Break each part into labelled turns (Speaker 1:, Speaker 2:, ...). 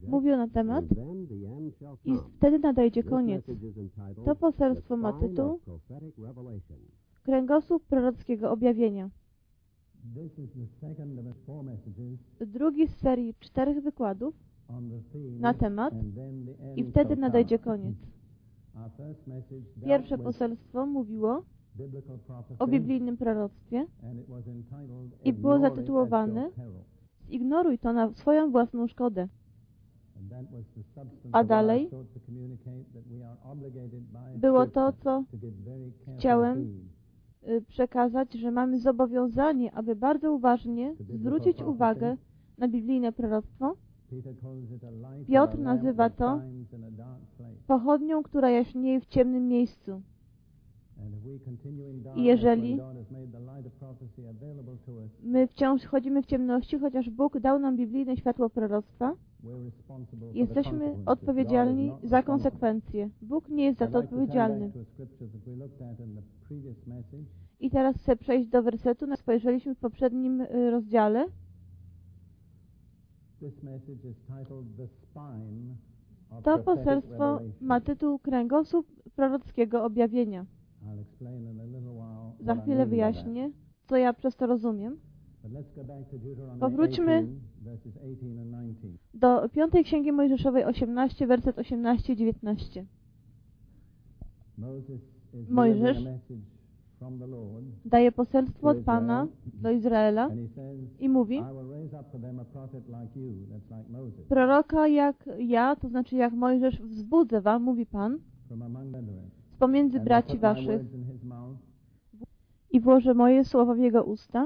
Speaker 1: mówił na temat i wtedy nadejdzie koniec. To poselstwo ma tytuł Kręgosłup prorockiego objawienia. Drugi z serii 4 wykładów na temat i wtedy nadejdzie koniec. Pierwsze poselstwo mówiło o biblijnym proroctwie i było zatytułowane Zignoruj to na swoją własną szkodę. A dalej było to, co chciałem przekazać, że mamy zobowiązanie, aby bardzo uważnie zwrócić uwagę na biblijne proroctwo. Piotr nazywa to pochodnią, która jaśnieje w ciemnym miejscu. I jeżeli my wciąż chodzimy w ciemności, chociaż Bóg dał nam biblijne światło proroctwa, jesteśmy odpowiedzialni za konsekwencje. Bóg nie jest za to odpowiedzialny. I teraz chcę przejść do wersetu, na spojrzeliśmy w poprzednim rozdziale. To poselstwo ma tytuł Kręgosłup prorockiego objawienia. Za chwilę wyjaśnię, co ja przez to rozumiem. Powróćmy do 5 Księgi Mojżeszowej 18, werset 18 i 19. Mojżesz daje poselstwo od Pana do Izraela i mówi: proroka jak ja, to znaczy jak Mojżesz, wzbudzę wam, mówi Pan, z pomiędzy braci waszych i włożę moje słowa w jego usta,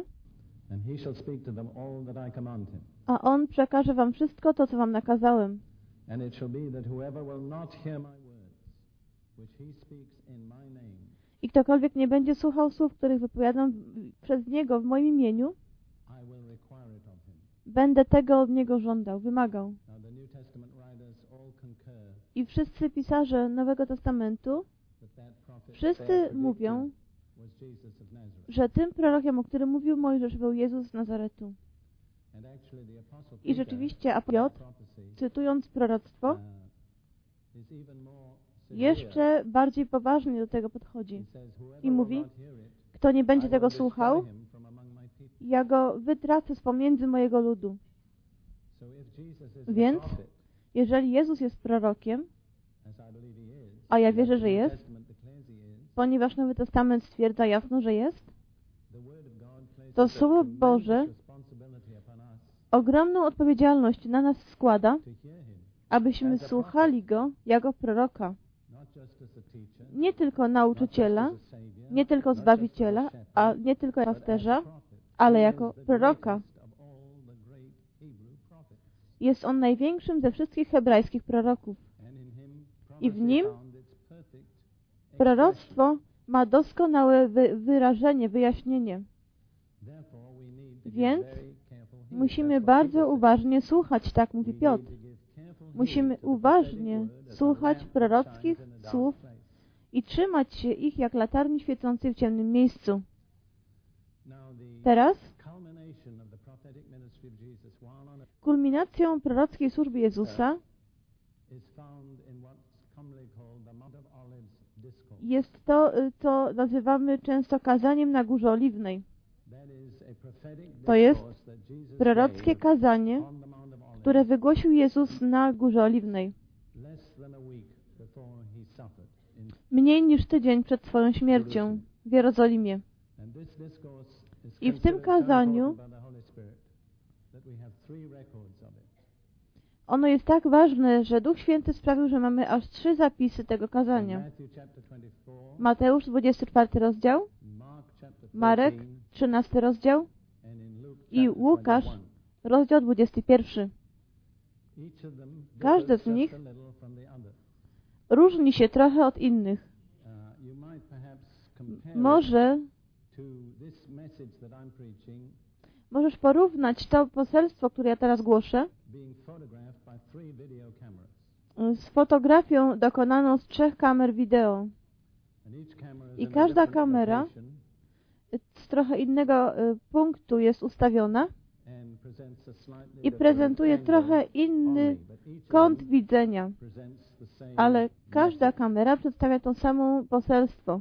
Speaker 1: a on przekaże wam wszystko to, co wam nakazałem. I ktokolwiek nie będzie słuchał słów, których wypowiadam przez niego w moim imieniu, będę tego od niego żądał, wymagał. I wszyscy pisarze Nowego Testamentu, wszyscy mówią, że tym prorokiem, o którym mówił Mojżesz, był Jezus z Nazaretu. I rzeczywiście Piotr, cytując proroctwo, jeszcze bardziej poważnie do tego podchodzi. I mówi, kto nie będzie tego słuchał, ja go wytracę z pomiędzy mojego ludu. Więc, jeżeli Jezus jest prorokiem, a ja wierzę, że jest, ponieważ Nowy Testament stwierdza jasno, że jest, to Słowo Boże ogromną odpowiedzialność na nas składa, abyśmy słuchali Go jako proroka. Nie tylko nauczyciela, nie tylko Zbawiciela, a nie tylko pasterza, ale jako proroka. Jest On największym ze wszystkich hebrajskich proroków. I w Nim proroctwo ma doskonałe wyrażenie, wyjaśnienie. Więc musimy bardzo uważnie słuchać, tak mówi Piotr. Musimy uważnie słuchać prorockich słów i trzymać się ich jak latarni świecącej w ciemnym miejscu. Teraz kulminacją prorockiej służby Jezusa jest to, co nazywamy często kazaniem na Górze Oliwnej. To jest prorockie kazanie, które wygłosił Jezus na Górze Oliwnej. Mniej niż tydzień przed swoją śmiercią w Jerozolimie. I w tym kazaniu ono jest tak ważne, że Duch Święty sprawił, że mamy aż 3 zapisy tego kazania. Mateusz, 24 rozdział, Marek, 13 rozdział i Łukasz, rozdział 21. Każdy z nich różni się trochę od innych. Możesz porównać to poselstwo, które ja teraz głoszę, z fotografią dokonaną z 3 kamer wideo. I każda kamera z trochę innego punktu jest ustawiona i prezentuje trochę inny kąt widzenia, ale każda kamera przedstawia to samo poselstwo.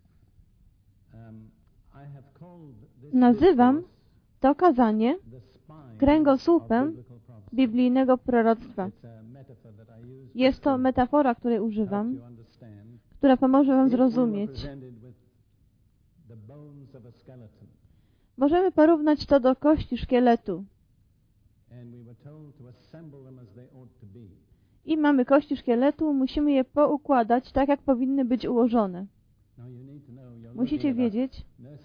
Speaker 1: Nazywam to kazanie kręgosłupem biblijnego proroctwa. Jest to metafora, której używam, która pomoże Wam zrozumieć. Możemy porównać to do kości szkieletu. I mamy kości szkieletu, musimy je poukładać tak, jak powinny być ułożone. Musicie wiedzieć,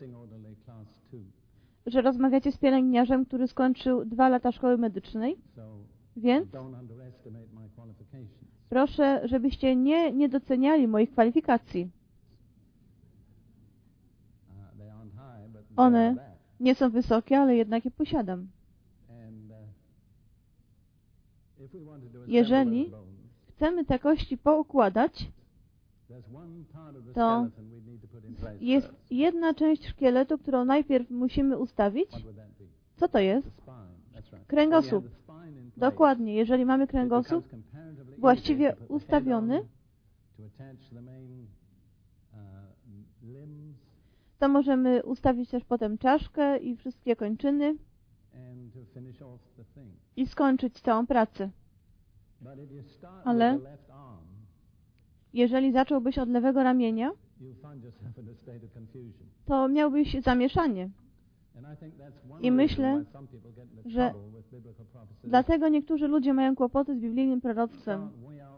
Speaker 1: że rozmawiacie z pielęgniarzem, który skończył 2 lata szkoły medycznej, więc proszę, żebyście nie doceniali moich kwalifikacji. One nie są wysokie, ale jednak je posiadam. Jeżeli chcemy te kości poukładać, to jest jedna część szkieletu, którą najpierw musimy ustawić. Co to jest? Kręgosłup. Dokładnie. Jeżeli mamy kręgosłup właściwie ustawiony, to możemy ustawić też potem czaszkę i wszystkie kończyny i skończyć całą pracę. Ale jeżeli zacząłbyś od lewego ramienia, to miałbyś zamieszanie. I myślę, że dlatego niektórzy ludzie mają kłopoty z biblijnym proroctwem.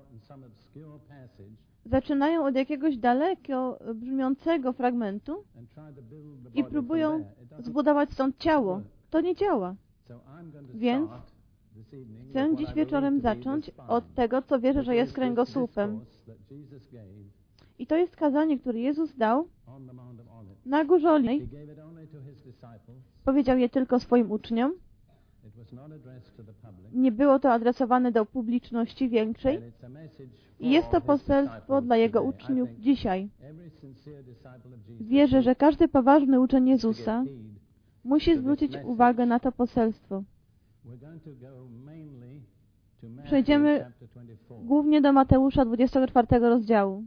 Speaker 1: Zaczynają od jakiegoś daleko brzmiącego fragmentu i próbują zbudować stąd ciało. To nie działa. Więc chcę dziś wieczorem zacząć od tego, co wierzę, że jest kręgosłupem. I to jest kazanie, które Jezus dał na Górze Oliwnej. Powiedział je tylko swoim uczniom. Nie było to adresowane do publiczności większej. I jest to poselstwo dla Jego uczniów dzisiaj. Wierzę, że każdy poważny uczeń Jezusa musi zwrócić uwagę na to poselstwo. Przejdziemy głównie do Mateusza 24 rozdziału.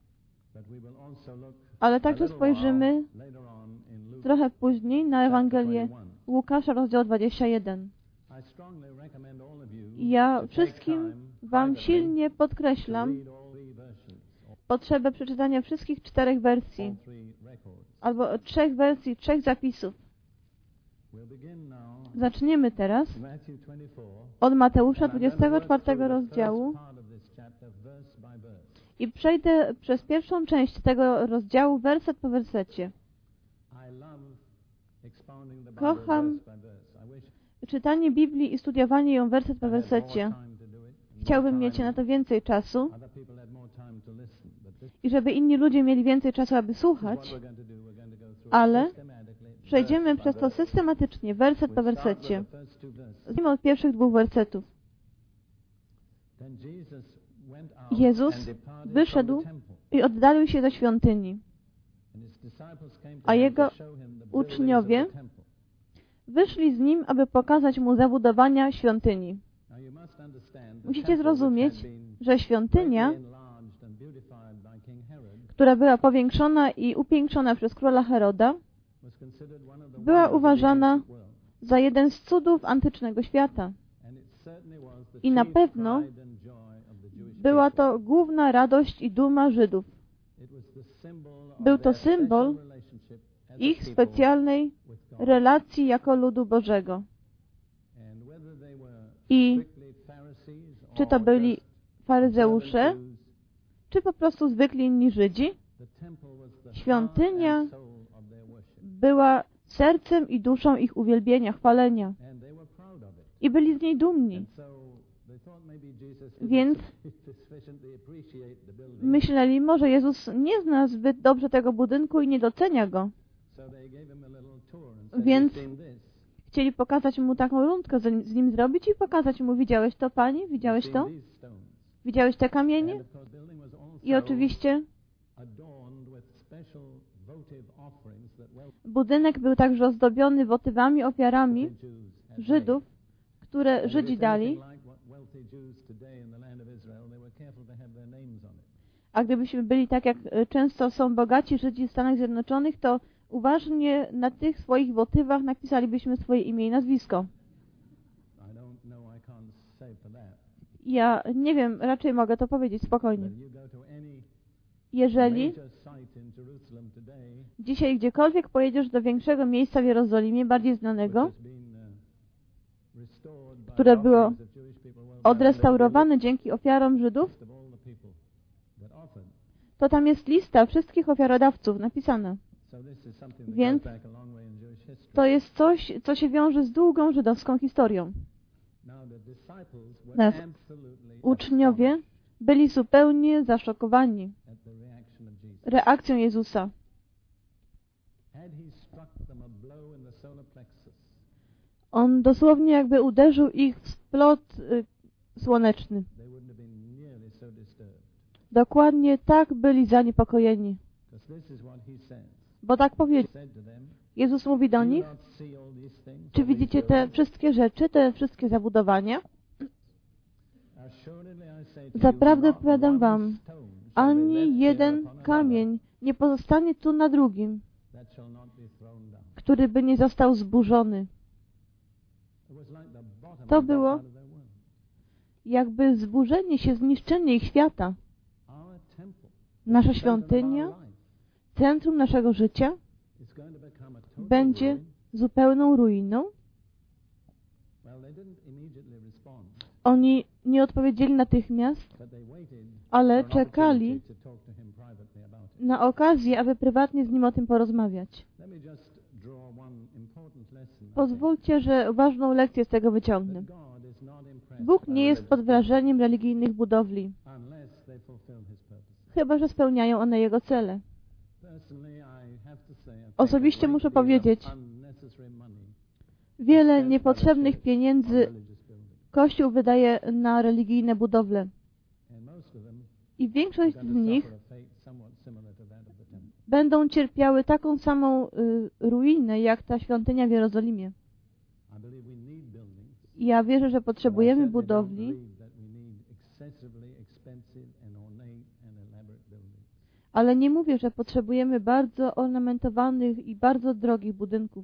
Speaker 1: Ale także spojrzymy trochę później na Ewangelię Łukasza, rozdział 21. Ja wszystkim Wam silnie podkreślam potrzebę przeczytania wszystkich 4 wersji, albo 3 wersji, 3 zapisów. Zaczniemy teraz od Mateusza 24 rozdziału i przejdę przez pierwszą część tego rozdziału werset po wersecie. Kocham czytanie Biblii i studiowanie ją werset po wersecie. Chciałbym mieć na to więcej czasu i żeby inni ludzie mieli więcej czasu, aby słuchać, ale przejdziemy przez to systematycznie, werset po wersecie. Zacznijmy od pierwszych 2 wersetów. Jezus wyszedł i oddalił się do świątyni, a Jego uczniowie wyszli z Nim, aby pokazać Mu zabudowania świątyni. Musicie zrozumieć, że świątynia, która była powiększona i upiększona przez króla Heroda, była uważana za jeden z cudów antycznego świata. I na pewno była to główna radość i duma Żydów. Był to symbol ich specjalnej relacji jako ludu Bożego. I czy to byli faryzeusze, czy po prostu zwykli inni Żydzi, świątynia była sercem i duszą ich uwielbienia, chwalenia. I byli z niej dumni. Więc myśleli, może Jezus nie zna zbyt dobrze tego budynku i nie docenia go. Więc chcieli pokazać Mu taką rundkę, z nim zrobić i pokazać Mu, widziałeś to, Panie? Widziałeś to? Widziałeś te kamienie? I oczywiście budynek był także ozdobiony wotywami, ofiarami, Żydów, które Żydzi dali, a gdybyśmy byli tak, jak często są bogaci Żydzi w Stanach Zjednoczonych, to uważnie na tych swoich wotywach napisalibyśmy swoje imię i nazwisko. Ja nie wiem, raczej mogę to powiedzieć spokojnie. Jeżeli dzisiaj gdziekolwiek pojedziesz do większego miejsca w Jerozolimie, bardziej znanego, które było odrestaurowane dzięki ofiarom Żydów, to tam jest lista wszystkich ofiarodawców napisana. Więc to jest coś, co się wiąże z długą żydowską historią. Uczniowie byli zupełnie zaszokowani reakcją Jezusa. On dosłownie jakby uderzył ich w splot słoneczny. Dokładnie tak byli zaniepokojeni. Bo tak powiedział. Jezus mówi do nich, czy widzicie te wszystkie rzeczy, te wszystkie zabudowania? Zaprawdę powiadam wam, ani jeden kamień nie pozostanie tu na drugim, który by nie został zburzony. To było jakby zburzenie się, zniszczenie ich świata. Nasza świątynia, centrum naszego życia, będzie zupełną ruiną. Oni nie odpowiedzieli natychmiast, ale czekali na okazję, aby prywatnie z Nim o tym porozmawiać. Pozwólcie, że ważną lekcję z tego wyciągnę. Bóg nie jest pod wrażeniem religijnych budowli, chyba że spełniają one Jego cele. Osobiście muszę powiedzieć, wiele niepotrzebnych pieniędzy Kościół wydaje na religijne budowle. I większość z nich będą cierpiały taką samą ruinę, jak ta świątynia w Jerozolimie. Ja wierzę, że potrzebujemy budowli, ale nie mówię, że potrzebujemy bardzo ornamentowanych i bardzo drogich budynków.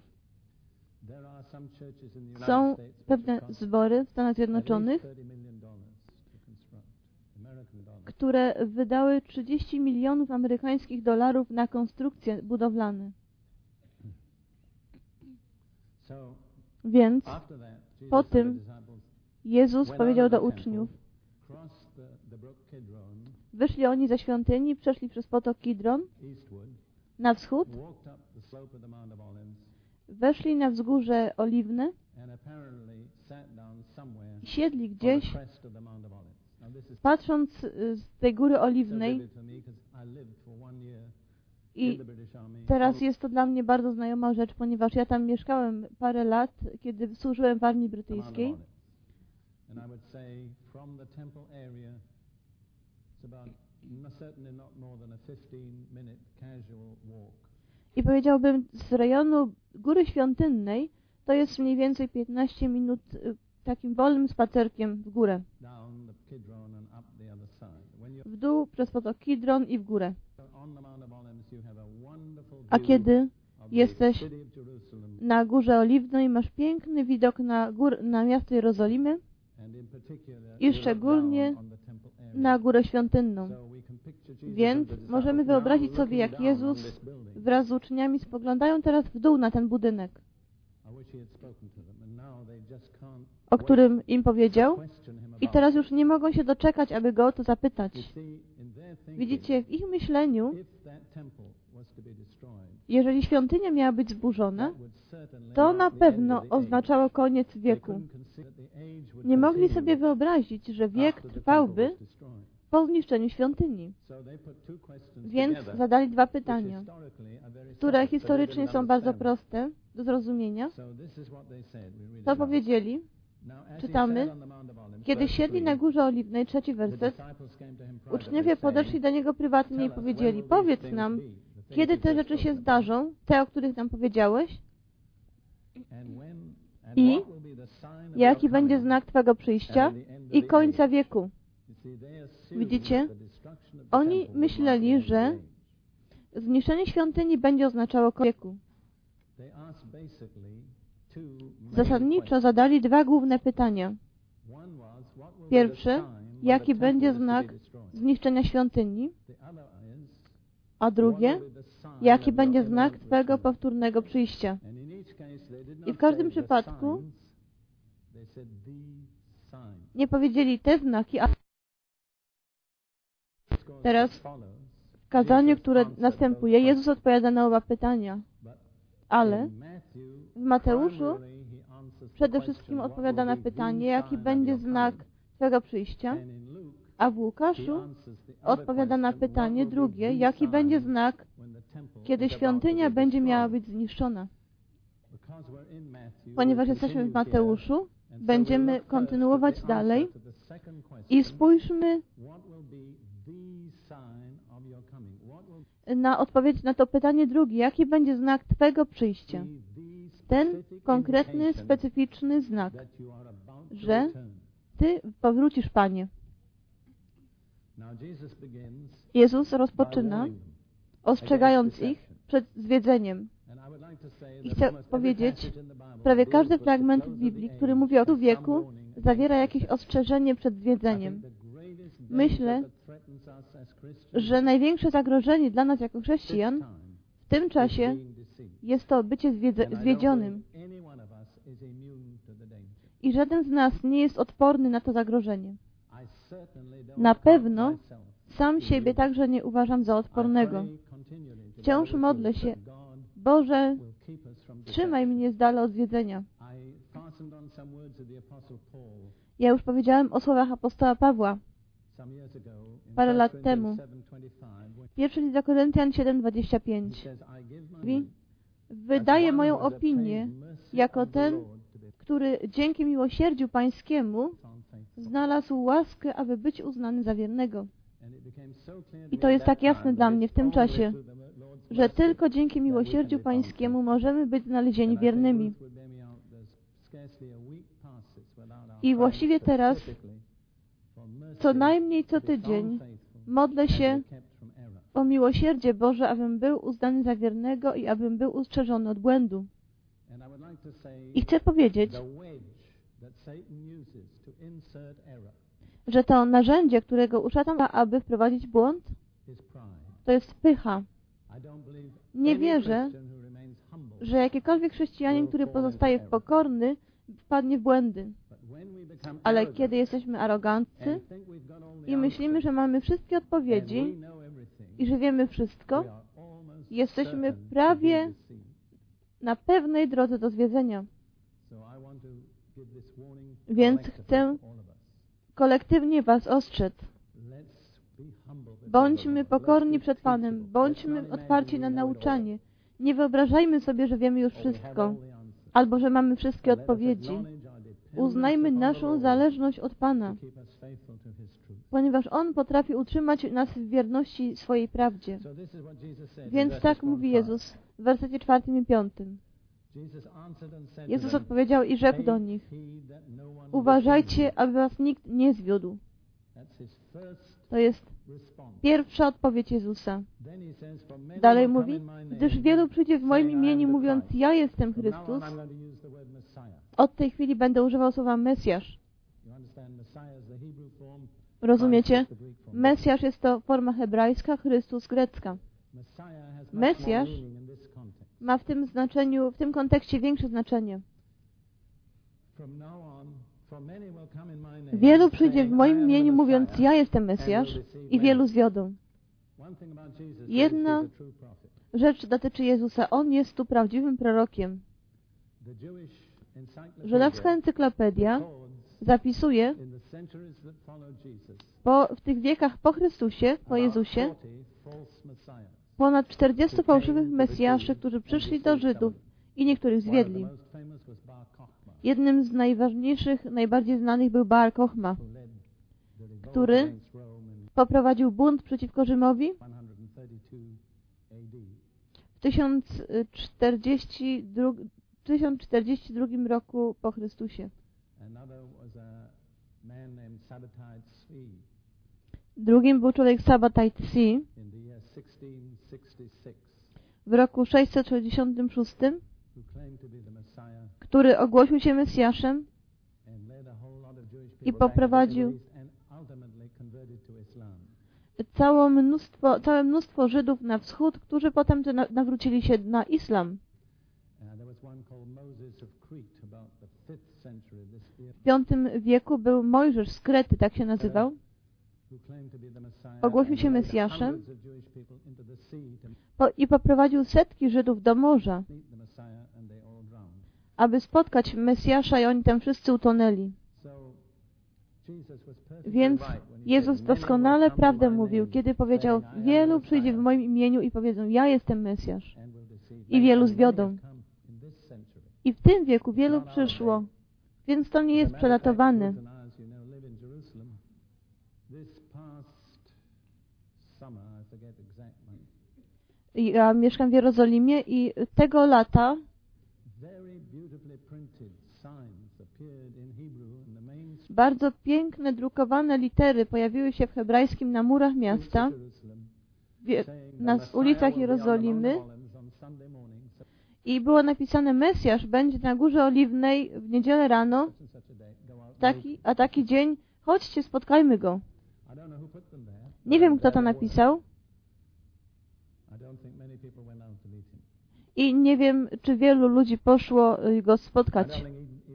Speaker 1: Są pewne zbory w Stanach Zjednoczonych, które wydały 30 milionów amerykańskich dolarów na konstrukcje budowlane. Więc po tym Jezus powiedział do uczniów, wyszli oni ze świątyni, przeszli przez potok Kidron na wschód, weszli na wzgórze Oliwne i siedli gdzieś, patrząc z tej góry Oliwnej. I teraz jest to dla mnie bardzo znajoma rzecz, ponieważ ja tam mieszkałem parę lat, kiedy służyłem w armii brytyjskiej. I powiedziałbym, z rejonu Góry Świątynnej to jest mniej więcej 15 minut takim wolnym spacerkiem w górę. W dół przez potok Kidron i w górę. A kiedy jesteś na Górze Oliwnej, masz piękny widok na miasto Jerozolimy i szczególnie na Górę Świątynną. Więc możemy wyobrazić sobie, jak Jezus wraz z uczniami spoglądają teraz w dół na ten budynek, o którym im powiedział, i teraz już nie mogą się doczekać, aby Go o to zapytać. Widzicie, w ich myśleniu, jeżeli świątynia miała być zburzona, to na pewno oznaczało koniec wieku. Nie mogli sobie wyobrazić, że wiek trwałby po zniszczeniu świątyni. Więc zadali dwa pytania, które historycznie są bardzo proste do zrozumienia. To powiedzieli, czytamy, kiedy siedli na Górze Oliwnej, 3 werset, uczniowie podeszli do Niego prywatnie i powiedzieli, powiedz nam, kiedy te rzeczy się zdarzą, te, o których nam powiedziałeś? I jaki będzie znak Twego przyjścia i końca wieku? Widzicie? Oni myśleli, że zniszczenie świątyni będzie oznaczało koniec wieku. Zasadniczo zadali dwa główne pytania. Pierwsze, jaki będzie znak zniszczenia świątyni? A drugie, jaki będzie znak Twego powtórnego przyjścia? I w każdym przypadku nie powiedzieli te znaki, a teraz w kazaniu, które następuje, Jezus odpowiada na oba pytania. Ale w Mateuszu przede wszystkim odpowiada na pytanie, jaki będzie znak Twego przyjścia, a w Łukaszu odpowiada na pytanie drugie, jaki będzie znak, kiedy świątynia będzie miała być zniszczona. Ponieważ jesteśmy w Mateuszu, będziemy kontynuować dalej i spójrzmy na odpowiedź na to pytanie drugie, jaki będzie znak Twego przyjścia. Ten konkretny, specyficzny znak, że Ty powrócisz, Panie. Jezus rozpoczyna, ostrzegając ich przed zwiedzeniem. I chcę powiedzieć, prawie każdy fragment w Biblii, który mówi o wieku, zawiera jakieś ostrzeżenie przed zwiedzeniem. Myślę, że największe zagrożenie dla nas jako chrześcijan w tym czasie jest to bycie zwiedzionym. I żaden z nas nie jest odporny na to zagrożenie. Na pewno sam siebie także nie uważam za odpornego. Wciąż modlę się, Boże, trzymaj mnie z dala od zwiedzenia. Ja już powiedziałem o słowach apostoła Pawła parę lat temu. Pierwszy list do Koryntian 7:25. Mówi, wydaje moją opinię jako ten, który dzięki miłosierdziu Pańskiemu znalazł łaskę, aby być uznany za wiernego. I to jest tak jasne dla mnie w tym czasie, że tylko dzięki miłosierdziu Pańskiemu możemy być znalezieni wiernymi. I właściwie teraz, co najmniej co tydzień, modlę się o miłosierdzie Boże, abym był uznany za wiernego i abym był ustrzeżony od błędu. I chcę powiedzieć, że to narzędzie, którego używa szatan, aby wprowadzić błąd, to jest pycha. Nie wierzę, że jakikolwiek chrześcijanin, który pozostaje pokorny, wpadnie w błędy. Ale kiedy jesteśmy aroganccy i myślimy, że mamy wszystkie odpowiedzi i że wiemy wszystko, jesteśmy prawie na pewnej drodze do zwiedzenia. Więc chcę kolektywnie Was ostrzec. Bądźmy pokorni przed Panem, bądźmy otwarci na nauczanie. Nie wyobrażajmy sobie, że wiemy już wszystko, albo że mamy wszystkie odpowiedzi. Uznajmy naszą zależność od Pana, ponieważ On potrafi utrzymać nas w wierności swojej prawdzie. Więc tak mówi Jezus w wersecie 4 i 5. Jezus odpowiedział i rzekł do nich, uważajcie, aby was nikt nie zwiódł. To jest pierwsza odpowiedź Jezusa. Dalej mówi, gdyż wielu przyjdzie w moim imieniu, mówiąc, ja jestem Chrystus. Od tej chwili będę używał słowa Mesjasz. Rozumiecie? Mesjasz jest to forma hebrajska, Chrystus grecka. Mesjasz ma w tym znaczeniu, w tym kontekście większe znaczenie. Wielu przyjdzie w moim imieniu, mówiąc, ja jestem Mesjasz, i wielu zwiodą. Jedna rzecz dotyczy Jezusa. On jest tu prawdziwym prorokiem. Żydowska encyklopedia zapisuje w tych wiekach po Chrystusie, po Jezusie, ponad 40 fałszywych mesjaszy, którzy przyszli do Żydów i niektórych zwiedli. Jednym z najważniejszych, najbardziej znanych był Bar Kochma, który poprowadził bunt przeciwko Rzymowi w 1042 1042 roku po Chrystusie. Drugim był człowiek Sabbatai Tsi w roku 666, który ogłosił się Mesjaszem i poprowadził całe mnóstwo Żydów na wschód, którzy potem nawrócili się na islam. W V wieku był Mojżesz z Krety, tak się nazywał. Ogłosił się Mesjaszem i poprowadził setki Żydów do morza, aby spotkać Mesjasza, i oni tam wszyscy utonęli. Więc Jezus doskonale prawdę mówił, kiedy powiedział: wielu przyjdzie w moim imieniu i powiedzą: ja jestem Mesjasz. I wielu zwiodą. I w tym wieku wielu przyszło, więc to nie jest przelatowane. Ja mieszkam w Jerozolimie i tego lata bardzo piękne, drukowane litery pojawiły się w hebrajskim na murach miasta, na ulicach Jerozolimy, i było napisane: Mesjasz będzie na Górze Oliwnej w niedzielę rano, taki dzień, chodźcie, spotkajmy go. Nie wiem, kto to napisał i nie wiem, czy wielu ludzi poszło go spotkać.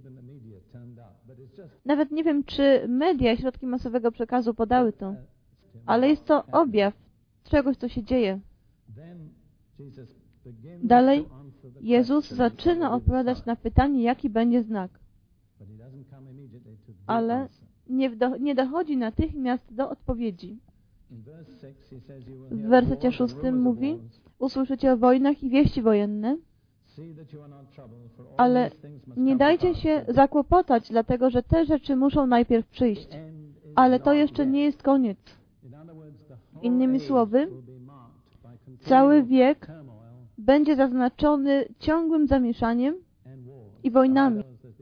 Speaker 1: Nawet nie wiem, czy media i środki masowego przekazu podały to, ale jest to objaw czegoś, co się dzieje. Dalej Jezus zaczyna odpowiadać na pytanie, jaki będzie znak. Ale nie dochodzi natychmiast do odpowiedzi. W wersecie 6 mówi: usłyszycie o wojnach i wieści wojenne, ale nie dajcie się zakłopotać, dlatego że te rzeczy muszą najpierw przyjść. Ale to jeszcze nie jest koniec. Innymi słowy, cały wiek będzie zaznaczony ciągłym zamieszaniem i wojnami.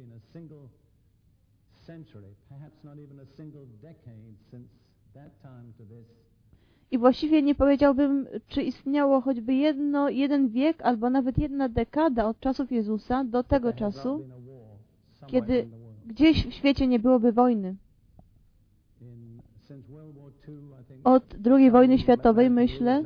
Speaker 1: I właściwie nie powiedziałbym, czy istniało choćby jeden wiek, albo nawet jedna dekada od czasów Jezusa do tego czasu, kiedy gdzieś w świecie nie byłoby wojny. Od II wojny światowej, myślę,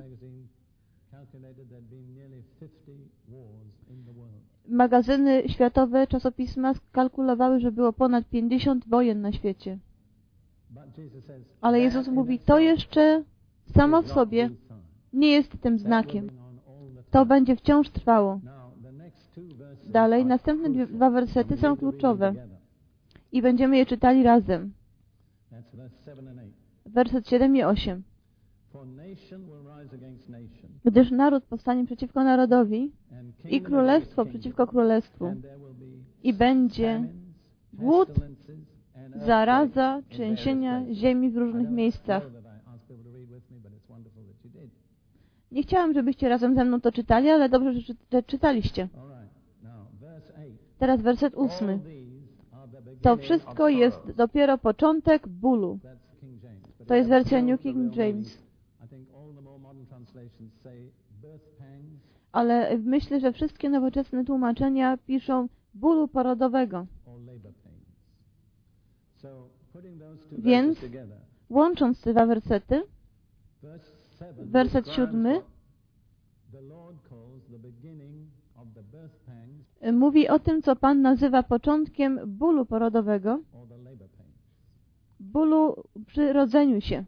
Speaker 1: magazyny światowe, czasopisma skalkulowały, że było ponad 50 wojen na świecie. Ale Jezus mówi, to jeszcze samo w sobie nie jest tym znakiem. To będzie wciąż trwało. Dalej, następne dwa wersety są kluczowe i będziemy je czytali razem. Werset 7 i 8. Gdyż naród powstanie przeciwko narodowi i królestwo przeciwko królestwu i będzie głód, zaraza, trzęsienia ziemi w różnych miejscach. Nie chciałam, żebyście razem ze mną to czytali, ale dobrze, że czytaliście. Teraz werset 8. To wszystko jest dopiero początek bólu. To jest wersja New King James. Ale myślę, że wszystkie nowoczesne tłumaczenia piszą bólu porodowego. Więc, łącząc te dwa wersety, werset 7 mówi o tym, co Pan nazywa początkiem bólu porodowego, bólu przy rodzeniu się.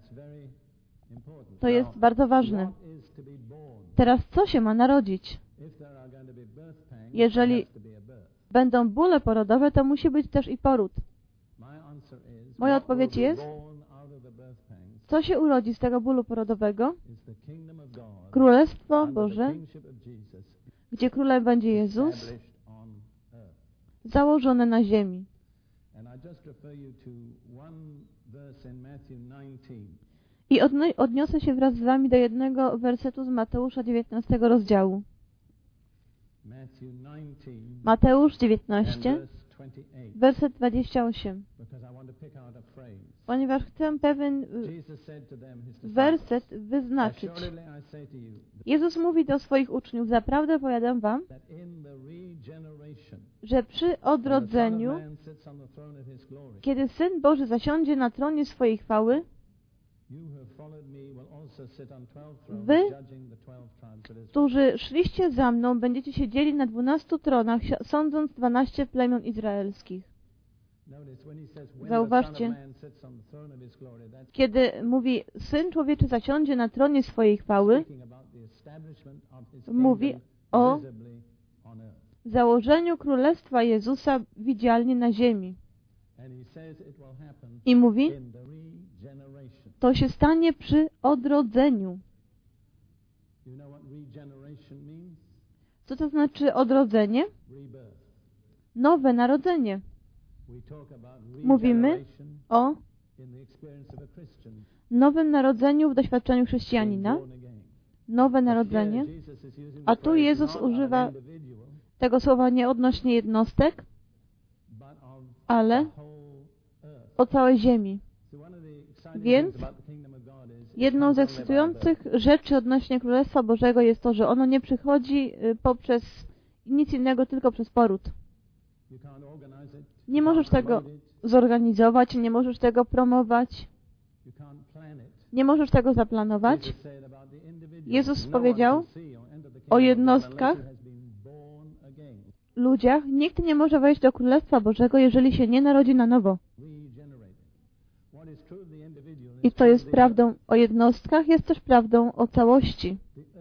Speaker 1: To jest bardzo ważne. Teraz co się ma narodzić? Jeżeli będą bóle porodowe, to musi być też i poród. Moja odpowiedź jest, co się urodzi z tego bólu porodowego? Królestwo Boże, gdzie królem będzie Jezus, założone na ziemi. I odniosę się wraz z wami do jednego wersetu z Mateusza 19 rozdziału. Mateusz 19, werset 28. Ponieważ chcę pewien werset wyznaczyć. Jezus mówi do swoich uczniów: zaprawdę powiadam wam, że przy odrodzeniu, kiedy Syn Boży zasiądzie na tronie swojej chwały, wy, którzy szliście za mną, będziecie siedzieli na 12 tronach, sądząc 12 plemion izraelskich. Zauważcie, kiedy mówi Syn Człowieczy zasiądzie na tronie swojej chwały, mówi o założeniu Królestwa Jezusa widzialnie na ziemi. I mówi, to się stanie przy odrodzeniu. Co to znaczy odrodzenie? Nowe narodzenie. Mówimy o nowym narodzeniu w doświadczeniu chrześcijanina. Nowe narodzenie. A tu Jezus używa tego słowa nie odnośnie jednostek, ale o całej ziemi. Więc jedną z ekscytujących rzeczy odnośnie Królestwa Bożego jest to, że ono nie przychodzi poprzez nic innego, tylko przez poród. Nie możesz tego zorganizować, nie możesz tego promować, nie możesz tego zaplanować. Jezus powiedział o jednostkach, ludziach: nikt nie może wejść do Królestwa Bożego, jeżeli się nie narodzi na nowo. I to jest prawdą o jednostkach, jest też prawdą o całości.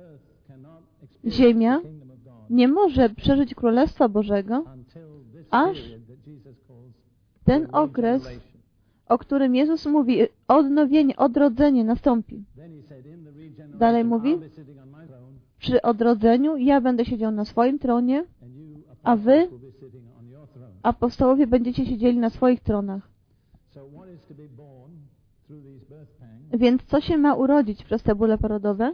Speaker 1: Ziemia nie może przeżyć Królestwa Bożego, aż ten okres, o którym Jezus mówi, odnowienie, odrodzenie nastąpi. Dalej mówi, przy odrodzeniu ja będę siedział na swoim tronie, a wy, apostołowie, będziecie siedzieli na swoich tronach. Więc co się ma urodzić przez te bóle porodowe?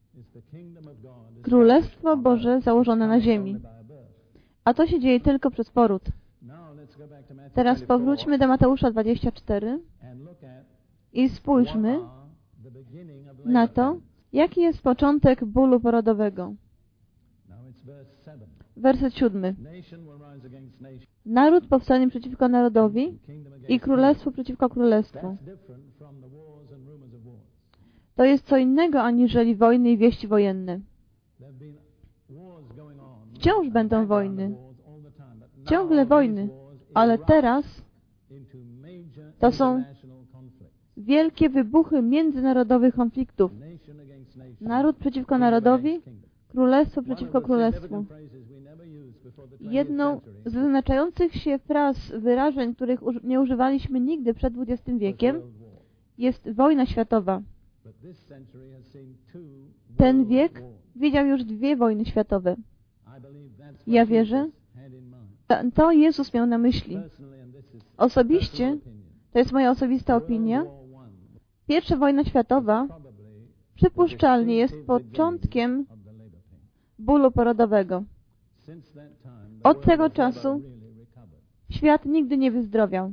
Speaker 1: Królestwo Boże założone na ziemi. A to się dzieje tylko przez poród. Teraz powróćmy do Mateusza 24 i spójrzmy na to, jaki jest początek bólu porodowego. Werset 7. Naród powstanie przeciwko narodowi i królestwo przeciwko królestwu. To jest co innego aniżeli wojny i wieści wojenne. Wciąż będą wojny. Ciągle wojny. Ale teraz to są wielkie wybuchy międzynarodowych konfliktów. Naród przeciwko narodowi, królestwo przeciwko królestwu. Jedną z wyznaczających się fraz, wyrażeń, których nie używaliśmy nigdy przed XX wiekiem, jest wojna światowa. Ten wiek widział już 2 wojny światowe. Ja wierzę, to Jezus miał na myśli. Osobiście, to jest moja osobista opinia, pierwsza wojna światowa przypuszczalnie jest początkiem bólu porodowego. Od tego czasu świat nigdy nie wyzdrowiał.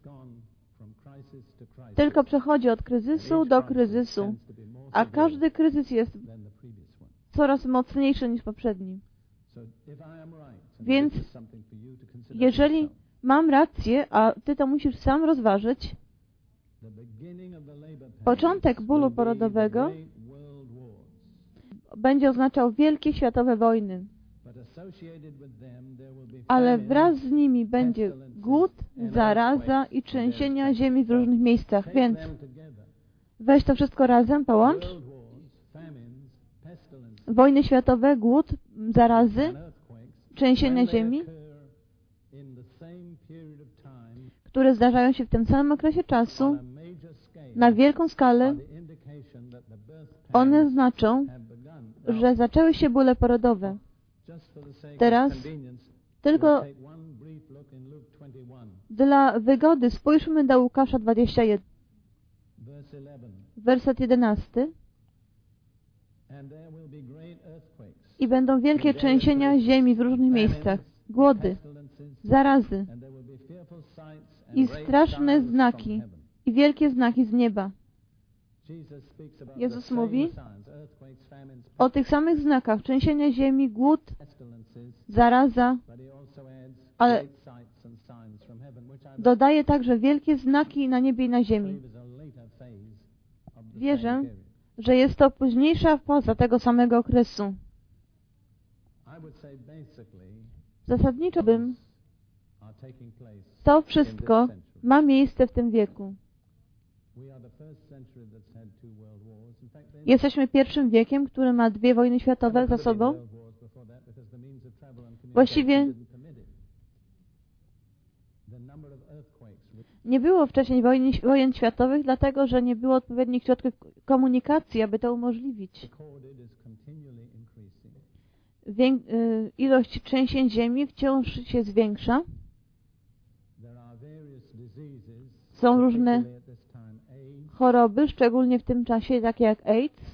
Speaker 1: Tylko przechodzi od kryzysu do kryzysu, a każdy kryzys jest coraz mocniejszy niż poprzedni. Więc jeżeli mam rację, a Ty to musisz sam rozważyć, początek bólu porodowego będzie oznaczał wielkie światowe wojny. Ale wraz z nimi będzie głód, zaraza i trzęsienia ziemi w różnych miejscach. Więc weź to wszystko razem, połącz. Wojny światowe, głód, zarazy, trzęsienia ziemi, które zdarzają się w tym samym okresie czasu, na wielką skalę, one znaczą, że zaczęły się bóle porodowe. Teraz tylko dla wygody spójrzmy do Łukasza 21. Werset 11. I będą wielkie trzęsienia ziemi w różnych miejscach, głody, zarazy i straszne znaki i wielkie znaki z nieba. Jezus mówi o tych samych znakach: trzęsienia ziemi, głód, zaraza, ale dodaje także wielkie znaki na niebie i na ziemi. Wierzę, że jest to późniejsza faza tego samego okresu. Zasadniczo to wszystko ma miejsce w tym wieku. Jesteśmy pierwszym wiekiem, który ma 2 wojny światowe za sobą. Właściwie nie było wcześniej wojen światowych, dlatego że nie było odpowiednich środków komunikacji, aby to umożliwić. Ilość trzęsień ziemi wciąż się zwiększa. Są różne choroby, szczególnie w tym czasie, takie jak AIDS,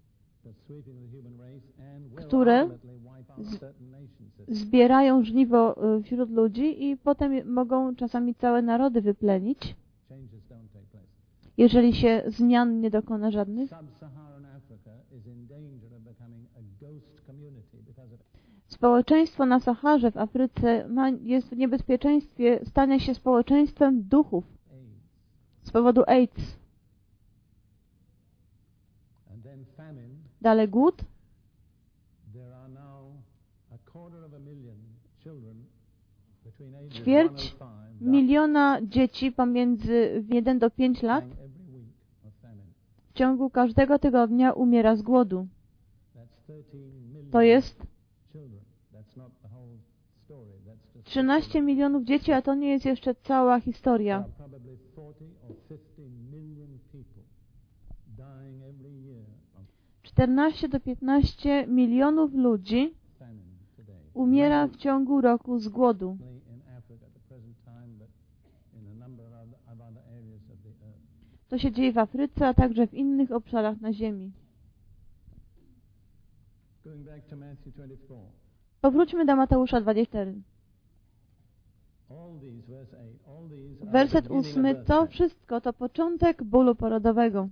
Speaker 1: które zbierają żniwo wśród ludzi i potem mogą czasami całe narody wyplenić, jeżeli się zmian nie dokona żadnych. Społeczeństwo na Saharze w Afryce jest w niebezpieczeństwie stania się społeczeństwem duchów z powodu AIDS. Dalej głód. Ćwierć miliona dzieci pomiędzy 1 do 5 lat w ciągu każdego tygodnia umiera z głodu. To jest 13 milionów dzieci, a to nie jest jeszcze cała historia. 14 do 15 milionów ludzi umiera w ciągu roku z głodu. To się dzieje w Afryce, a także w innych obszarach na ziemi. Powróćmy do Mateusza 24. Werset 8. To wszystko to początek bólu porodowego.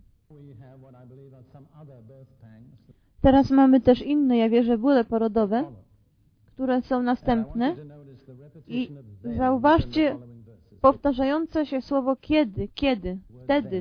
Speaker 1: Teraz mamy też inne, ja wierzę, bóle porodowe, które są następne. I zauważcie powtarzające się słowo kiedy, wtedy.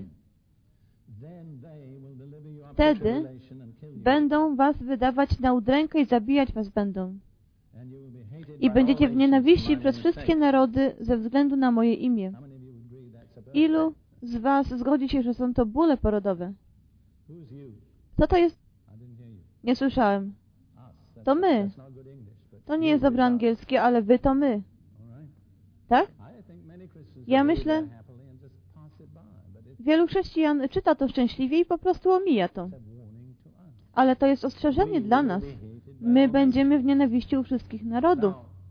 Speaker 1: Wtedy będą was wydawać na udrękę i zabijać was będą. I będziecie w nienawiści przez wszystkie narody ze względu na moje imię. Ilu z was zgodzi się, że są to bóle porodowe? Co to jest? Nie słyszałem. To my. To nie jest dobre angielskie, ale wy to my. Tak? Ja myślę, wielu chrześcijan czyta to szczęśliwie i po prostu omija to. Ale to jest ostrzeżenie dla nas. My będziemy w nienawiści u wszystkich narodów.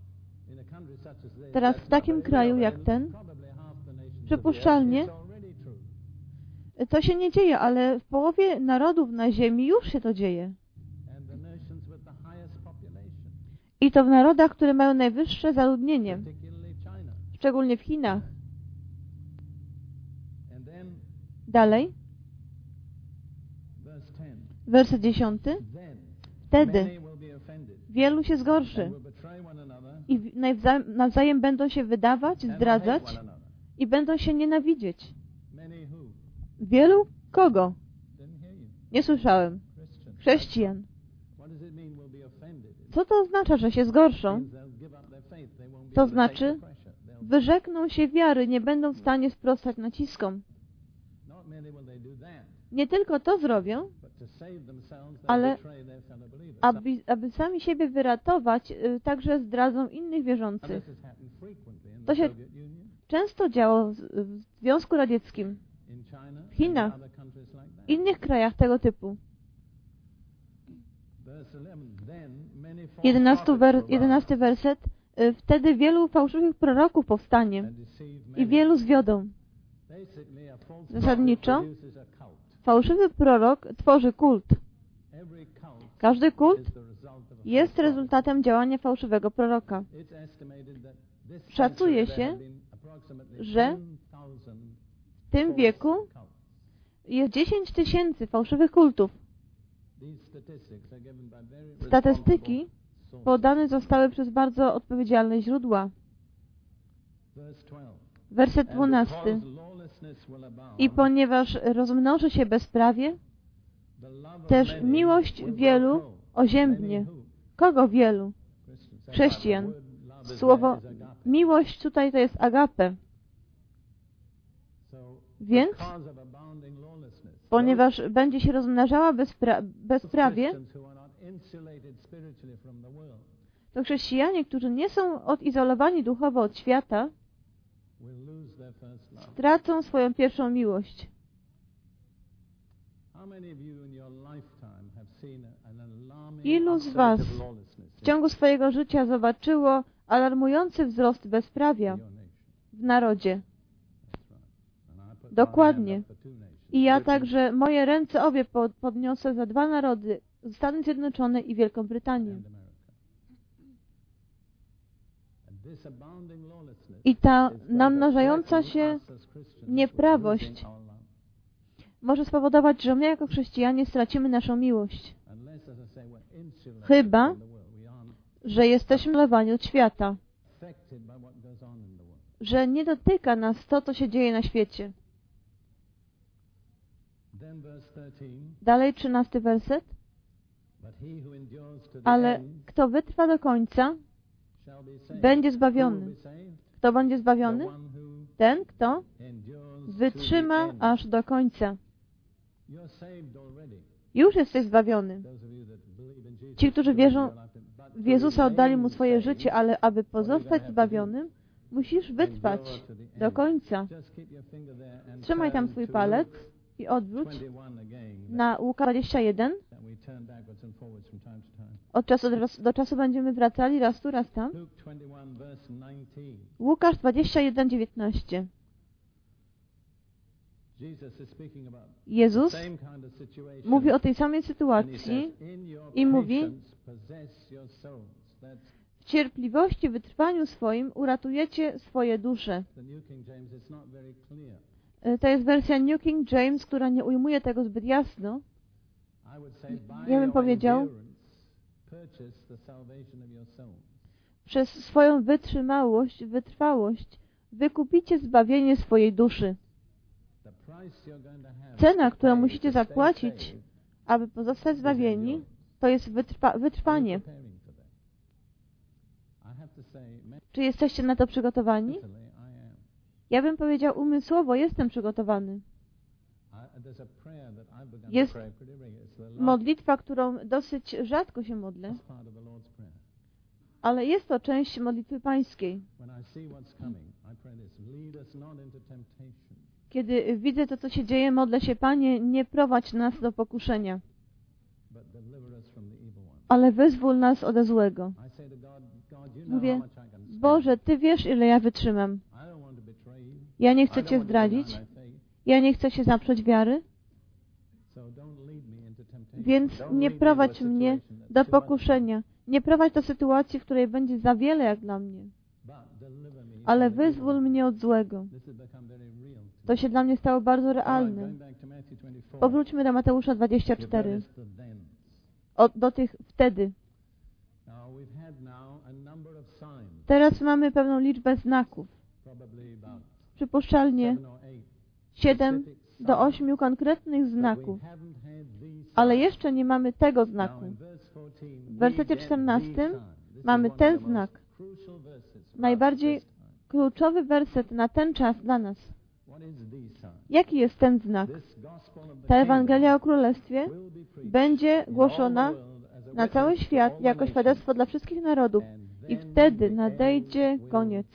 Speaker 1: Teraz w takim kraju jak ten, przypuszczalnie, to się nie dzieje, ale w połowie narodów na ziemi już się to dzieje. I to w narodach, które mają najwyższe zaludnienie, szczególnie w Chinach. Dalej. Werset 10. Wtedy wielu się zgorszy i nawzajem będą się wydawać, zdradzać i będą się nienawidzieć. Wielu kogo? Nie słyszałem. Chrześcijan. Co to oznacza, że się zgorszą? To znaczy, wyrzekną się wiary, nie będą w stanie sprostać naciskom. Nie tylko to zrobią, ale aby sami siebie wyratować, także zdradzą innych wierzących. To się często działo w Związku Radzieckim, w Chinach, w innych krajach tego typu. 11 werset. Wtedy wielu fałszywych proroków powstanie i wielu zwiodą. Zasadniczo, fałszywy prorok tworzy kult. Każdy kult jest rezultatem działania fałszywego proroka. Szacuje się, że w tym wieku jest 10 000 fałszywych kultów. Statystyki podane zostały przez bardzo odpowiedzialne źródła. Werset 12. I ponieważ rozmnoży się bezprawie, też miłość wielu oziębnie. Kogo wielu? Chrześcijan. Słowo miłość tutaj to jest agape. Więc, ponieważ będzie się rozmnażała bezprawie, to chrześcijanie, którzy nie są odizolowani duchowo od świata, stracą swoją pierwszą miłość. Ilu z Was w ciągu swojego życia zobaczyło alarmujący wzrost bezprawia w narodzie? Dokładnie. I ja także moje ręce obie podniosę za 2 narody, Stany Zjednoczone i Wielką Brytanię. I ta namnażająca się nieprawość może spowodować, że my jako chrześcijanie stracimy naszą miłość. Chyba, że jesteśmy izolowani od świata. Że nie dotyka nas to, co się dzieje na świecie. Dalej 13 werset. Ale kto wytrwa do końca, będzie zbawiony. Kto będzie zbawiony? Ten, kto wytrzyma aż do końca. Już jesteś zbawiony. Ci, którzy wierzą w Jezusa, oddali Mu swoje życie, ale aby pozostać zbawionym, musisz wytrwać do końca. Trzymaj tam swój palec i odwróć na Łuka 21. Od czasu do czasu będziemy wracali raz tu, raz tam. Łukasz 21:19. Jezus mówi o tej samej sytuacji i mówi: w cierpliwości, wytrwaniu swoim uratujecie swoje dusze. To jest wersja New King James, która nie ujmuje tego zbyt jasno. Ja bym powiedział, przez swoją wytrzymałość, wytrwałość wykupicie zbawienie swojej duszy. Cena, którą musicie zapłacić, aby pozostać zbawieni, to jest wytrwanie. Czy jesteście na to przygotowani? Ja bym powiedział, umysłowo jestem przygotowany. Jest modlitwa, którą dosyć rzadko się modlę, ale jest to część modlitwy pańskiej. Kiedy widzę to, co się dzieje, modlę się: Panie, nie prowadź nas do pokuszenia, ale wyzwól nas ode złego. Mówię: Boże, Ty wiesz, ile ja wytrzymam. Ja nie chcę Cię zdradzić. Ja nie chcę się zaprzeć wiary. Więc nie prowadź mnie do pokuszenia. Nie prowadź do sytuacji, w której będzie za wiele jak dla mnie. Ale wyzwól mnie od złego. To się dla mnie stało bardzo realne. Powróćmy do Mateusza 24. Do tych wtedy. Teraz mamy pewną liczbę znaków. Przypuszczalnie 7 do 8 konkretnych znaków. Ale jeszcze nie mamy tego znaku. W wersecie 14 mamy ten znak. Najbardziej kluczowy werset na ten czas dla nas. Jaki jest ten znak? Ta Ewangelia o Królestwie będzie głoszona na cały świat jako świadectwo dla wszystkich narodów i wtedy nadejdzie koniec.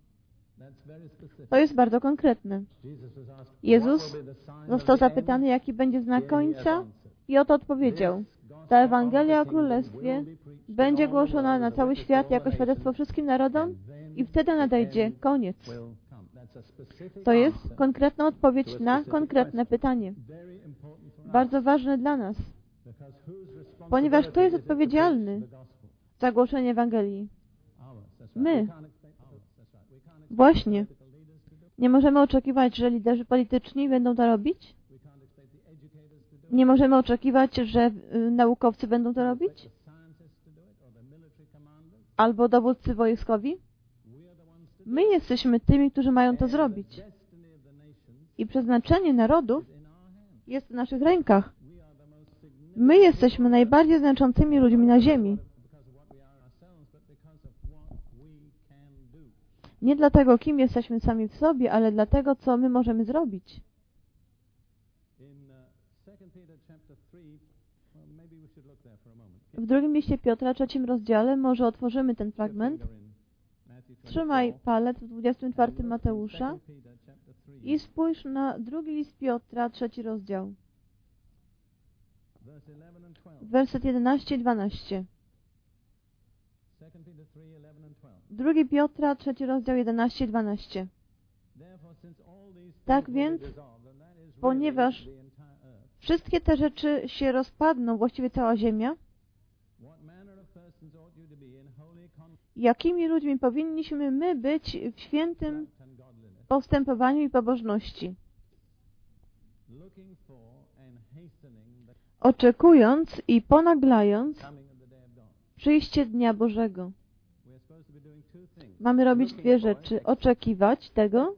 Speaker 1: To jest bardzo konkretne. Jezus został zapytany, jaki będzie znak końca, i oto odpowiedział: ta Ewangelia o Królestwie będzie głoszona na cały świat jako świadectwo wszystkim narodom i wtedy nadejdzie koniec. To jest konkretna odpowiedź na konkretne pytanie. Bardzo ważne dla nas. Ponieważ kto jest odpowiedzialny za głoszenie Ewangelii? My. Właśnie. Nie możemy oczekiwać, że liderzy polityczni będą to robić? Nie możemy oczekiwać, że naukowcy będą to robić? Albo dowódcy wojskowi? My jesteśmy tymi, którzy mają to zrobić. I przeznaczenie narodów jest w naszych rękach. My jesteśmy najbardziej znaczącymi ludźmi na ziemi. Nie dlatego, kim jesteśmy sami w sobie, ale dlatego, co my możemy zrobić. W drugim liście Piotra, 3 rozdziale, może otworzymy ten fragment. Trzymaj palec w 24 Mateusza i spójrz na drugi list Piotra, 3 rozdział. Werset 11 i 12. 2 Piotra, 3 rozdział, 11 i 12. Tak więc, ponieważ wszystkie te rzeczy się rozpadną, właściwie cała ziemia, jakimi ludźmi powinniśmy my być w świętym postępowaniu i pobożności? Oczekując i ponaglając przyjście Dnia Bożego. Mamy robić dwie rzeczy. Oczekiwać tego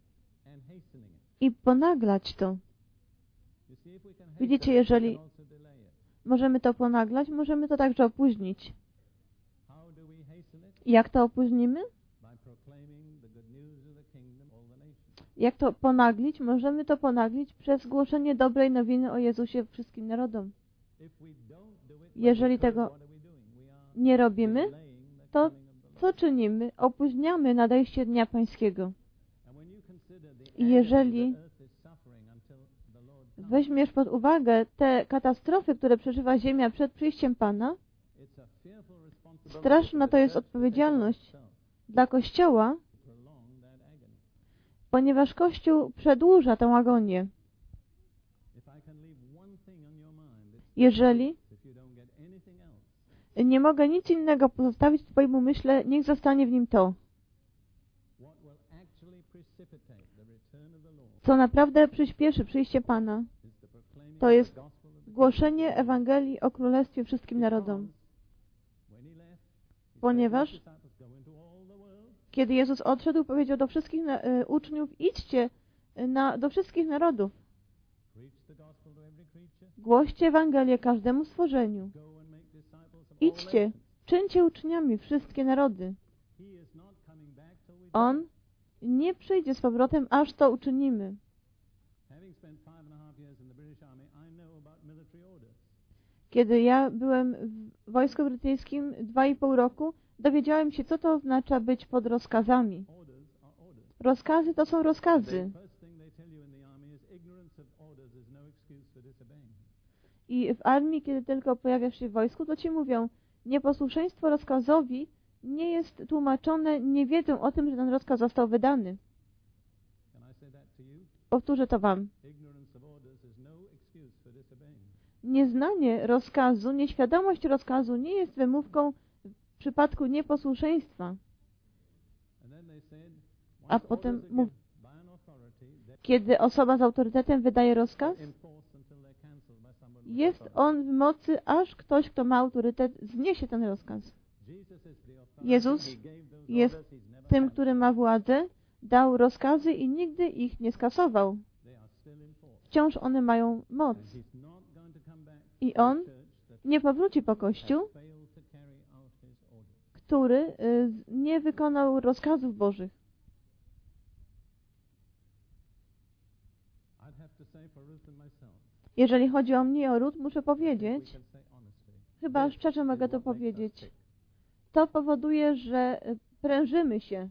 Speaker 1: i ponaglać to. Widzicie, jeżeli możemy to ponaglać, możemy to także opóźnić. Jak to opóźnimy? Jak to ponaglić? Możemy to ponaglić przez głoszenie dobrej nowiny o Jezusie wszystkim narodom. Jeżeli tego nie robimy, to co czynimy? Opóźniamy nadejście Dnia Pańskiego. I jeżeli weźmiesz pod uwagę te katastrofy, które przeżywa Ziemia przed przyjściem Pana, straszna to jest odpowiedzialność dla Kościoła, ponieważ Kościół przedłuża tę agonię. Jeżeli nie mogę nic innego pozostawić w Twoim umyśle, niech zostanie w nim to. Co naprawdę przyspieszy przyjście Pana, to jest głoszenie Ewangelii o Królestwie wszystkim narodom. Ponieważ kiedy Jezus odszedł, powiedział do wszystkich uczniów, idźcie do wszystkich narodów. Głoście Ewangelię każdemu stworzeniu. Idźcie, czyńcie uczniami wszystkie narody. On nie przyjdzie z powrotem, aż to uczynimy. Kiedy ja byłem w wojsku brytyjskim 2,5 roku, dowiedziałem się, co to oznacza być pod rozkazami. Rozkazy to są rozkazy. I w armii, kiedy tylko pojawiasz się w wojsku, to ci mówią, nieposłuszeństwo rozkazowi nie jest tłumaczone niewiedzą o tym, że ten rozkaz został wydany. Powtórzę to Wam. Nieznanie rozkazu, nieświadomość rozkazu nie jest wymówką w przypadku nieposłuszeństwa. A potem kiedy osoba z autorytetem wydaje rozkaz, jest on w mocy, aż ktoś, kto ma autorytet, zniesie ten rozkaz. Jezus jest tym, który ma władzę, dał rozkazy i nigdy ich nie skasował. Wciąż one mają moc. I On nie powróci po Kościół, który nie wykonał rozkazów Bożych. Jeżeli chodzi o mnie i o Rut, muszę powiedzieć, chyba szczerze mogę to powiedzieć, to powoduje, że prężymy się.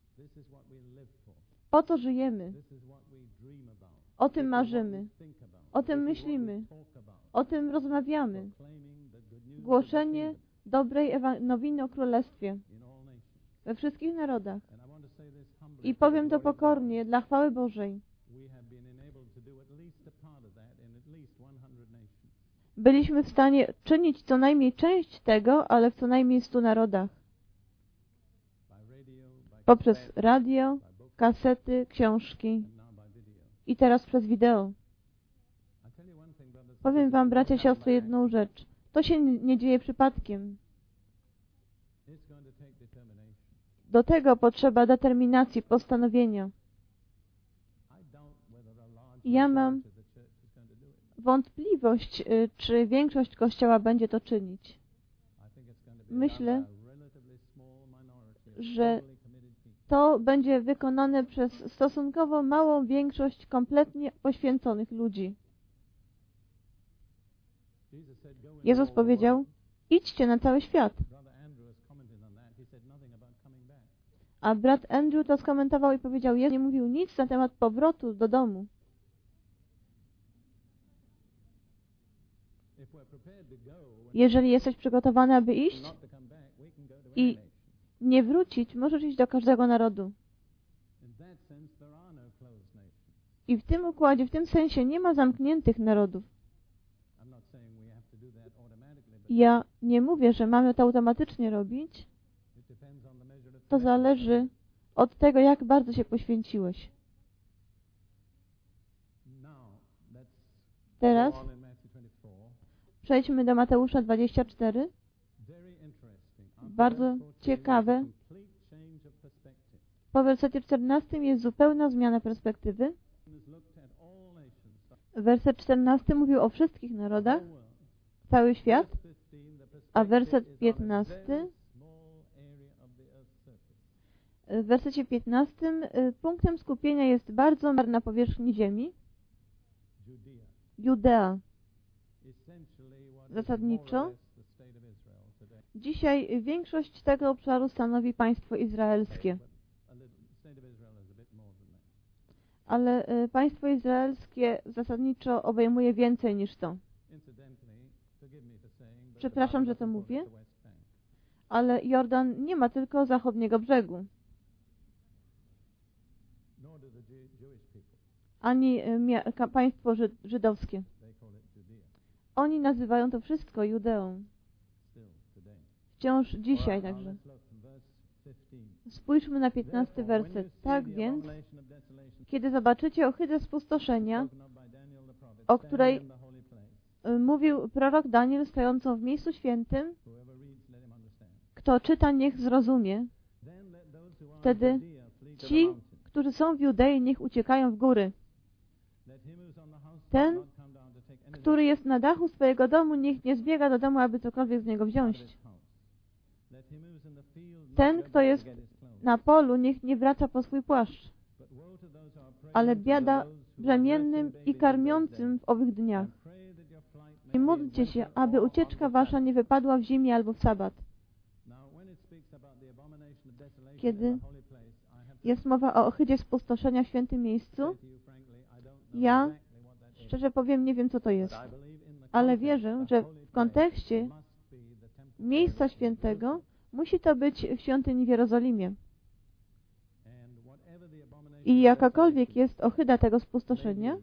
Speaker 1: Po to żyjemy. O tym marzymy. O tym myślimy. O tym rozmawiamy. Głoszenie dobrej nowiny o Królestwie we wszystkich narodach. I powiem to pokornie, dla chwały Bożej. byliśmy w stanie czynić co najmniej część tego, ale w co najmniej 100 narodach. Poprzez radio, kasety, książki i teraz przez wideo. Powiem wam, bracia i siostry, jedną rzecz. To się nie dzieje przypadkiem. Do tego potrzeba determinacji, postanowienia. Ja mam wątpliwość, czy większość Kościoła będzie to czynić. Myślę, że to będzie wykonane przez stosunkowo małą większość kompletnie poświęconych ludzi. Jezus powiedział, idźcie na cały świat. A brat Andrew to skomentował i powiedział, Jezus nie mówił nic na temat powrotu do domu. Jeżeli jesteś przygotowany, aby iść i nie wrócić, możesz iść do każdego narodu. I w tym układzie, w tym sensie nie ma zamkniętych narodów. Ja nie mówię, że mamy to automatycznie robić. To zależy od tego, jak bardzo się poświęciłeś. Teraz przejdźmy do Mateusza 24. Bardzo ciekawe. Po wersecie 14 jest zupełna zmiana perspektywy. Werset 14 mówił o wszystkich narodach, cały świat, a werset 15 w wersecie 15 punktem skupienia jest bardzo na powierzchni ziemi. Judea. Zasadniczo dzisiaj większość tego obszaru stanowi państwo izraelskie. Ale państwo izraelskie zasadniczo obejmuje więcej niż to. Przepraszam, że to mówię, ale Jordan nie ma tylko zachodniego brzegu. Ani państwo żydowskie. Oni nazywają to wszystko Judeą. Wciąż dzisiaj także. Spójrzmy na 15 werset. Tak więc, kiedy zobaczycie ohydę spustoszenia, o której mówił prorok Daniel stojącą w miejscu świętym, kto czyta, niech zrozumie. Wtedy ci, którzy są w Judei, niech uciekają w góry. Ten, który jest na dachu swojego domu, niech nie zbiega do domu, aby cokolwiek z niego wziąć. Ten, kto jest na polu, niech nie wraca po swój płaszcz. Ale biada brzemiennym i karmiącym w owych dniach. I módlcie się, aby ucieczka wasza nie wypadła w zimie albo w sabat. Kiedy jest mowa o ohydzie spustoszenia w świętym miejscu, ja, szczerze powiem, nie wiem, co to jest. Ale wierzę, że w kontekście miejsca świętego musi to być w świątyni w Jerozolimie. I jakakolwiek jest ohyda tego spustoszenia,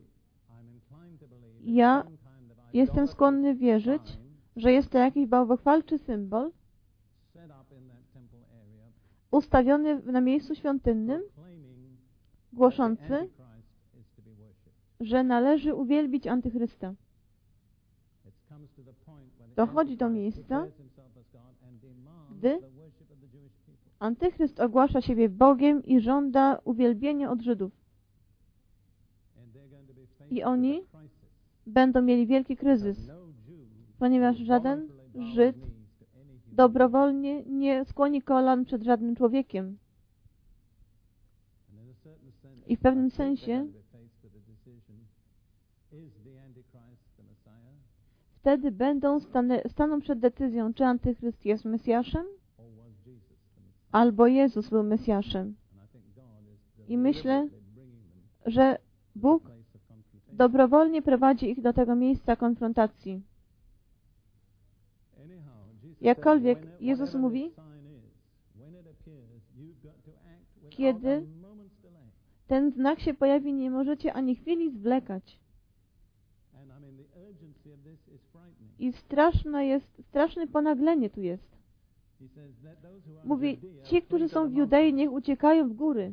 Speaker 1: ja jestem skłonny wierzyć, że jest to jakiś bałwochwalczy symbol ustawiony na miejscu świątynnym, głoszący, że należy uwielbić Antychrysta. Dochodzi do miejsca, gdy Antychryst ogłasza siebie Bogiem i żąda uwielbienia od Żydów. I oni będą mieli wielki kryzys, ponieważ żaden Żyd dobrowolnie nie skłoni kolan przed żadnym człowiekiem. I w pewnym sensie wtedy staną przed decyzją, czy Antychryst jest Mesjaszem, albo Jezus był Mesjaszem. I myślę, że Bóg dobrowolnie prowadzi ich do tego miejsca konfrontacji. Jakkolwiek Jezus mówi, kiedy ten znak się pojawi, nie możecie ani chwili zwlekać. I straszne ponaglenie tu jest. Mówi, ci, którzy są w Judei, niech uciekają w góry.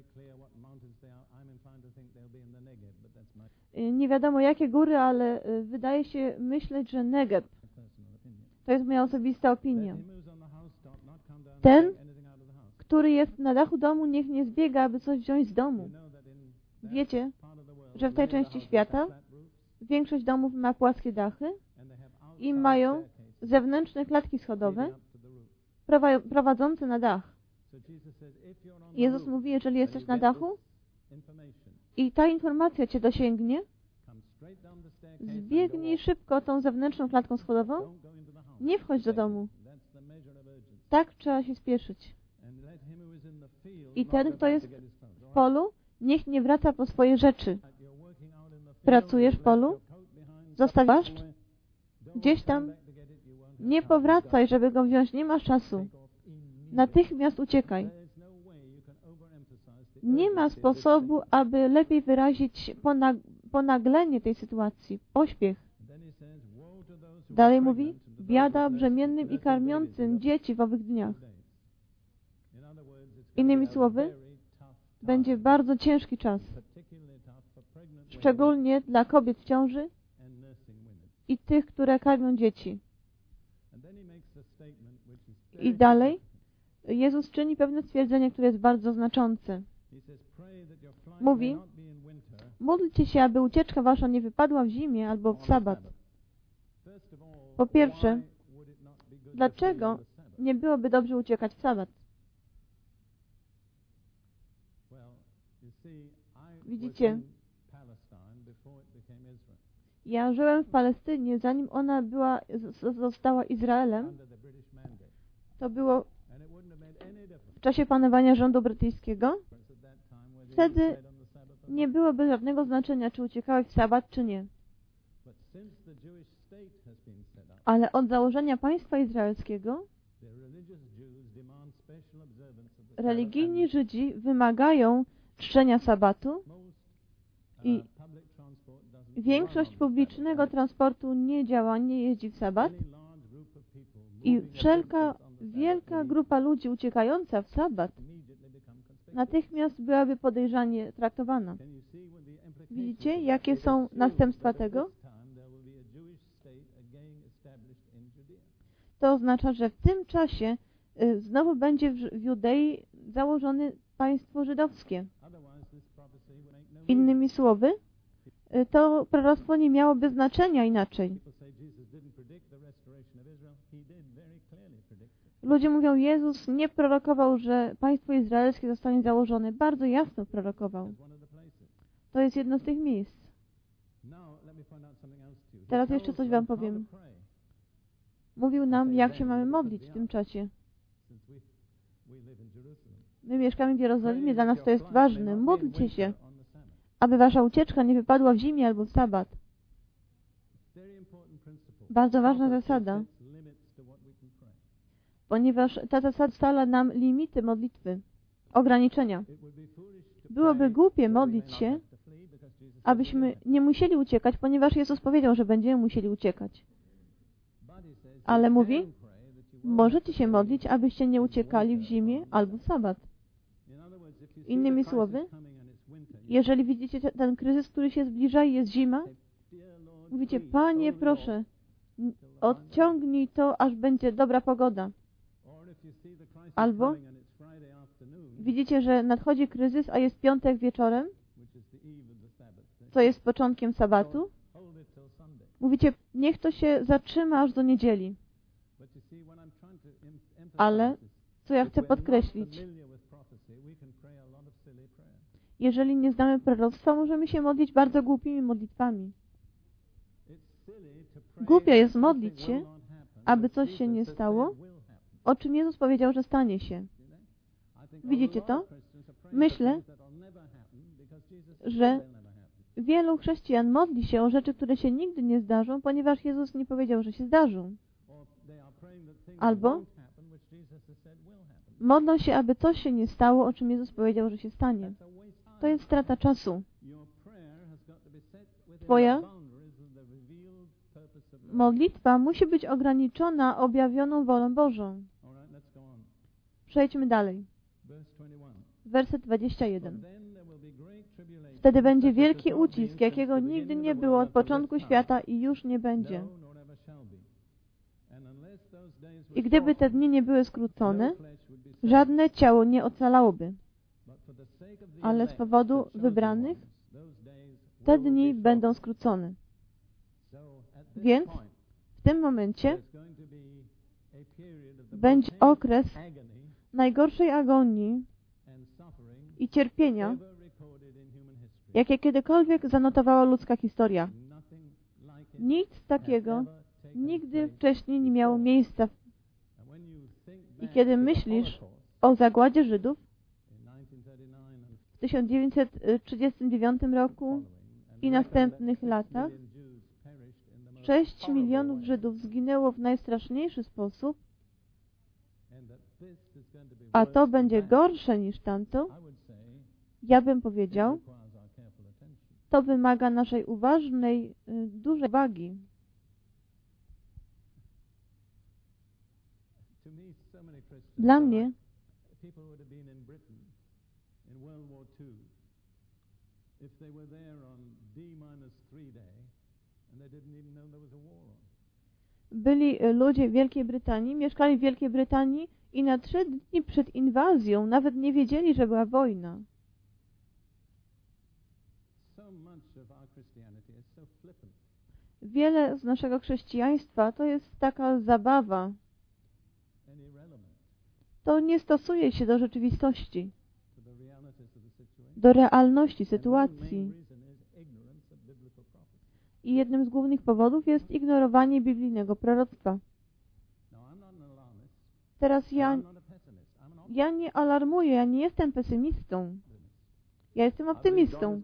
Speaker 1: Nie wiadomo jakie góry, ale wydaje się myśleć, że Negeb. To jest moja osobista opinia. Ten, który jest na dachu domu, niech nie zbiega, aby coś wziąć z domu. Wiecie, że w tej części świata większość domów ma płaskie dachy i mają zewnętrzne klatki schodowe prowadzące na dach. Jezus mówi, jeżeli jesteś na dachu i ta informacja Cię dosięgnie, zbiegnij szybko tą zewnętrzną klatką schodową, nie wchodź do domu. Tak trzeba się spieszyć. I ten, kto jest w polu, niech nie wraca po swoje rzeczy. Pracujesz w polu? Zostawiasz gdzieś tam? Nie powracaj, żeby go wziąć. Nie masz czasu. Natychmiast uciekaj. Nie ma sposobu, aby lepiej wyrazić ponaglenie tej sytuacji. Pośpiech. Dalej mówi, biada brzemiennym i karmiącym dzieci w owych dniach. Innymi słowy, będzie bardzo ciężki czas. Szczególnie dla kobiet w ciąży i tych, które karmią dzieci. I dalej Jezus czyni pewne stwierdzenie, które jest bardzo znaczące. Mówi, módlcie się, aby ucieczka wasza nie wypadła w zimie albo w sabat. Po pierwsze, dlaczego nie byłoby dobrze uciekać w sabat? Widzicie, ja żyłem w Palestynie, zanim ona została Izraelem. To było w czasie panowania rządu brytyjskiego. Wtedy nie byłoby żadnego znaczenia, czy uciekałeś w sabat, czy nie. Ale od założenia państwa izraelskiego religijni Żydzi wymagają czczenia sabatu i większość publicznego transportu nie działa, nie jeździ w sabat i wielka grupa ludzi uciekająca w sabat natychmiast byłaby podejrzanie traktowana. Widzicie, jakie są następstwa tego? To oznacza, że w tym czasie znowu będzie w Judei założone państwo żydowskie. Innymi słowy, to proroctwo nie miałoby znaczenia inaczej. Ludzie mówią, Jezus nie prorokował, że państwo izraelskie zostanie założone. Bardzo jasno prorokował. To jest jedno z tych miejsc. Teraz jeszcze coś wam powiem. Mówił nam, jak się mamy modlić w tym czasie. My mieszkamy w Jerozolimie, dla nas to jest ważne. Módlcie się, aby wasza ucieczka nie wypadła w zimie albo w sabat. Bardzo ważna zasada, ponieważ ta zasada stala nam limity modlitwy, ograniczenia. Byłoby głupie modlić się, abyśmy nie musieli uciekać, ponieważ Jezus powiedział, że będziemy musieli uciekać. Ale mówi, możecie się modlić, abyście nie uciekali w zimie albo w sabat. Innymi słowy, jeżeli widzicie ten kryzys, który się zbliża i jest zima, mówicie, Panie, proszę, odciągnij to, aż będzie dobra pogoda. Albo widzicie, że nadchodzi kryzys, a jest piątek wieczorem, co jest początkiem sabatu. Mówicie, niech to się zatrzyma aż do niedzieli. Ale, co ja chcę podkreślić, jeżeli nie znamy proroctwa, możemy się modlić bardzo głupimi modlitwami. Głupio jest modlić się, aby coś się nie stało, o czym Jezus powiedział, że stanie się. Widzicie to? Myślę, że wielu chrześcijan modli się o rzeczy, które się nigdy nie zdarzą, ponieważ Jezus nie powiedział, że się zdarzą. Albo modlą się, aby coś się nie stało, o czym Jezus powiedział, że się stanie. To jest strata czasu. Twoja Modlitwa musi być ograniczona objawioną wolą Bożą. Przejdźmy dalej. Werset 21. Wtedy będzie wielki ucisk, jakiego nigdy nie było od początku świata i już nie będzie. I gdyby te dni nie były skrócone, żadne ciało nie ocalałoby. Ale z powodu wybranych te dni będą skrócone. Więc w tym momencie będzie okres najgorszej agonii i cierpienia, jakie kiedykolwiek zanotowała ludzka historia. Nic takiego nigdy wcześniej nie miało miejsca. I kiedy myślisz o zagładzie Żydów w 1939 roku i następnych latach, 6 milionów Żydów zginęło w najstraszniejszy sposób, a to będzie gorsze niż tamto, ja bym powiedział, to wymaga naszej uważnej, dużej uwagi. Dla mnie byli ludzie w Wielkiej Brytanii, mieszkali w Wielkiej Brytanii i na 3 dni przed inwazją nawet nie wiedzieli, że była wojna. Wiele z naszego chrześcijaństwa to jest taka zabawa. To nie stosuje się do rzeczywistości, do realności sytuacji. I jednym z głównych powodów jest ignorowanie biblijnego proroctwa. Teraz ja nie alarmuję, ja nie jestem pesymistą. Ja jestem optymistą.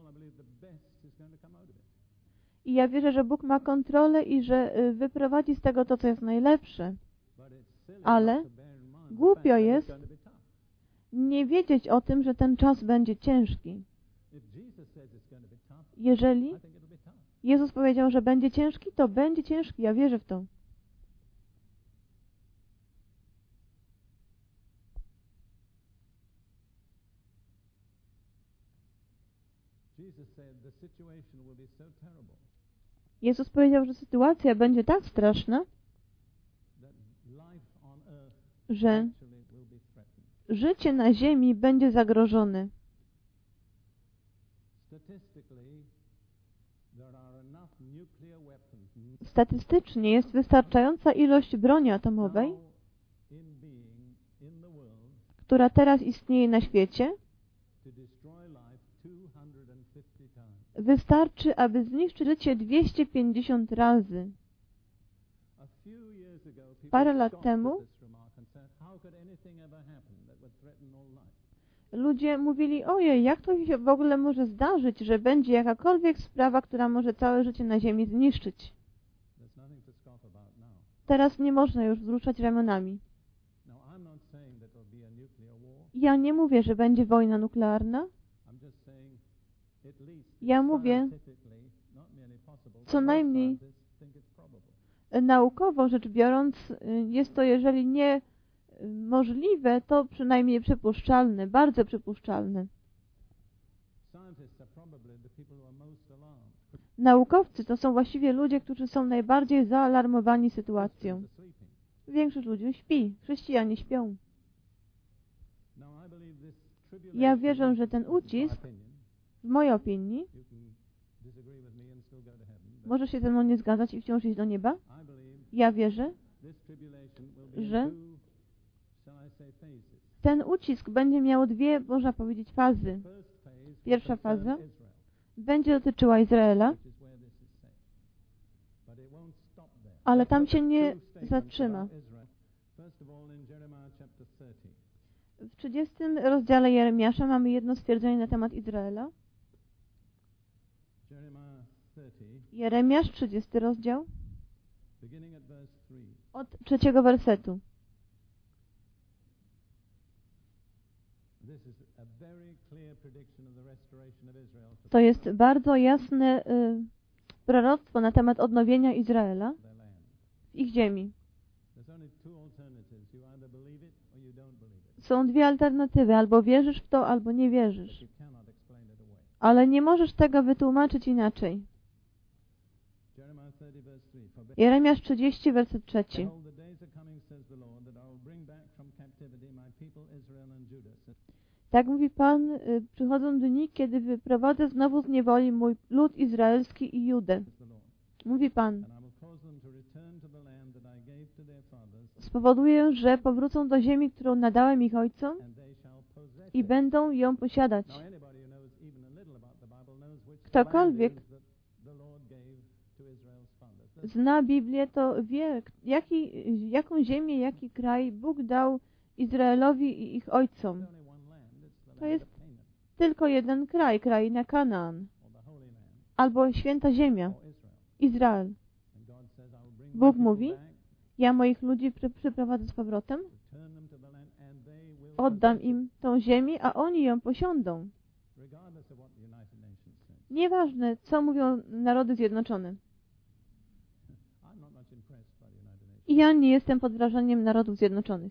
Speaker 1: I ja wierzę, że Bóg ma kontrolę i że wyprowadzi z tego to, co jest najlepsze. Ale głupio jest nie wiedzieć o tym, że ten czas będzie ciężki. Jeżeli Jezus powiedział, że będzie ciężki, to będzie ciężki. Ja wierzę w to. Jezus powiedział, że sytuacja będzie tak straszna, że życie na ziemi będzie zagrożone. Statystycznie jest wystarczająca ilość broni atomowej, która teraz istnieje na świecie, wystarczy, aby zniszczyć życie 250 razy. Parę lat temu ludzie mówili, ojej, jak to się w ogóle może zdarzyć, że będzie jakakolwiek sprawa, która może całe życie na Ziemi zniszczyć. Teraz nie można już wzruszać ramionami. Ja nie mówię, że będzie wojna nuklearna. Ja mówię, co najmniej naukowo rzecz biorąc, jest to, jeżeli nie możliwe, to przynajmniej przypuszczalne, bardzo przypuszczalne. Naukowcy to są właściwie ludzie, którzy są najbardziej zaalarmowani sytuacją. Większość ludzi śpi, chrześcijanie śpią. Ja wierzę, że ten ucisk, w mojej opinii, może się ze mną nie zgadzać i wciąż iść do nieba. Ja wierzę, że ten ucisk będzie miał 2, można powiedzieć, fazy. Pierwsza faza będzie dotyczyła Izraela, ale tam się nie zatrzyma. W 30 rozdziale Jeremiasza mamy jedno stwierdzenie na temat Izraela. Jeremiasz, 30 rozdział, od 3 wersetu. To jest bardzo jasne proroctwo na temat odnowienia Izraela w ich ziemi. Są dwie alternatywy, albo wierzysz w to, albo nie wierzysz. Ale nie możesz tego wytłumaczyć inaczej. Jeremiasz 30, werset 3. Tak mówi Pan, przychodzą dni, kiedy wyprowadzę znowu z niewoli mój lud izraelski i Judę. Mówi Pan. Spowoduję, że powrócą do ziemi, którą nadałem ich ojcom i będą ją posiadać. Ktokolwiek zna Biblię, to wie, jaką ziemię, jaki kraj Bóg dał Izraelowi i ich ojcom. To jest tylko jeden kraj, kraina Kanaan, albo święta ziemia, Izrael. Bóg mówi, ja moich ludzi przyprowadzę z powrotem, oddam im tą ziemię, a oni ją posiądą. Nieważne, co mówią narody zjednoczone. I ja nie jestem pod wrażeniem Narodów Zjednoczonych.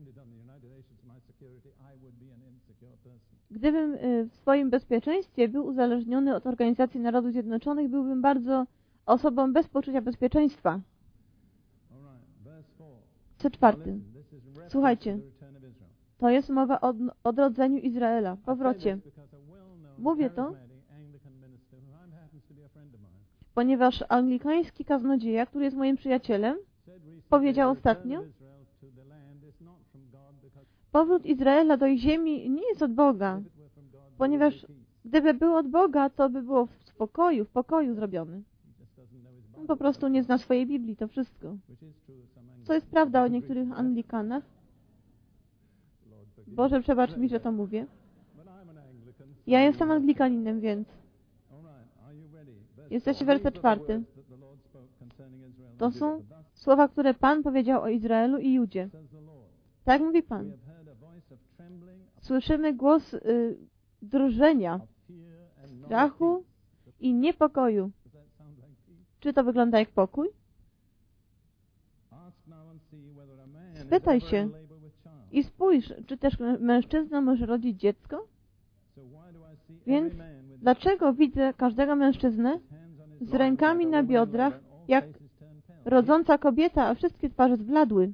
Speaker 1: Gdybym w swoim bezpieczeństwie był uzależniony od Organizacji Narodów Zjednoczonych, byłbym bardzo osobą bez poczucia bezpieczeństwa. Co czwarty. Słuchajcie, to jest mowa o odrodzeniu Izraela, powrocie. Mówię to, ponieważ anglikański kaznodzieja, który jest moim przyjacielem, powiedział ostatnio, powrót Izraela do ich ziemi nie jest od Boga, ponieważ gdyby był od Boga, to by było w pokoju zrobione. On po prostu nie zna swojej Biblii, to wszystko. Co jest prawda o niektórych Anglikanach. Boże, przebacz mi, że to mówię. Ja jestem Anglikaninem, więc. Jesteście werset 4. To są słowa, które Pan powiedział o Izraelu i Judzie. Tak mówi Pan. Słyszymy głos drżenia, strachu i niepokoju. Czy to wygląda jak pokój? Spytaj się i spójrz, czy też mężczyzna może rodzić dziecko? Więc dlaczego widzę każdego mężczyznę z rękami na biodrach, jak rodząca kobieta, a wszystkie twarze zbladły?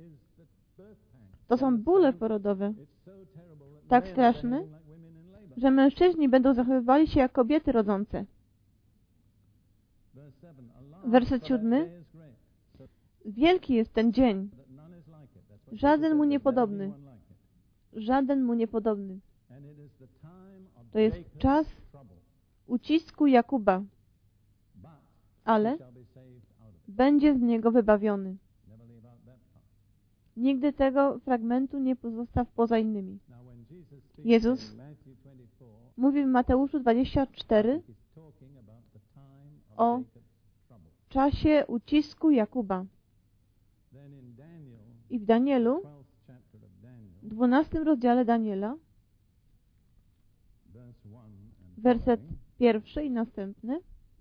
Speaker 1: To są bóle porodowe. Tak straszne, że mężczyźni będą zachowywali się jak kobiety rodzące. Werset 7. Wielki jest ten dzień. Żaden mu niepodobny. Żaden mu niepodobny. To jest czas ucisku Jakuba, ale będzie z niego wybawiony. Nigdy tego fragmentu nie pozostaw poza innymi. Jezus mówi w Mateuszu 24 o czasie ucisku Jakuba. I w Danielu, w 12 rozdziale Daniela, werset 1 i następny,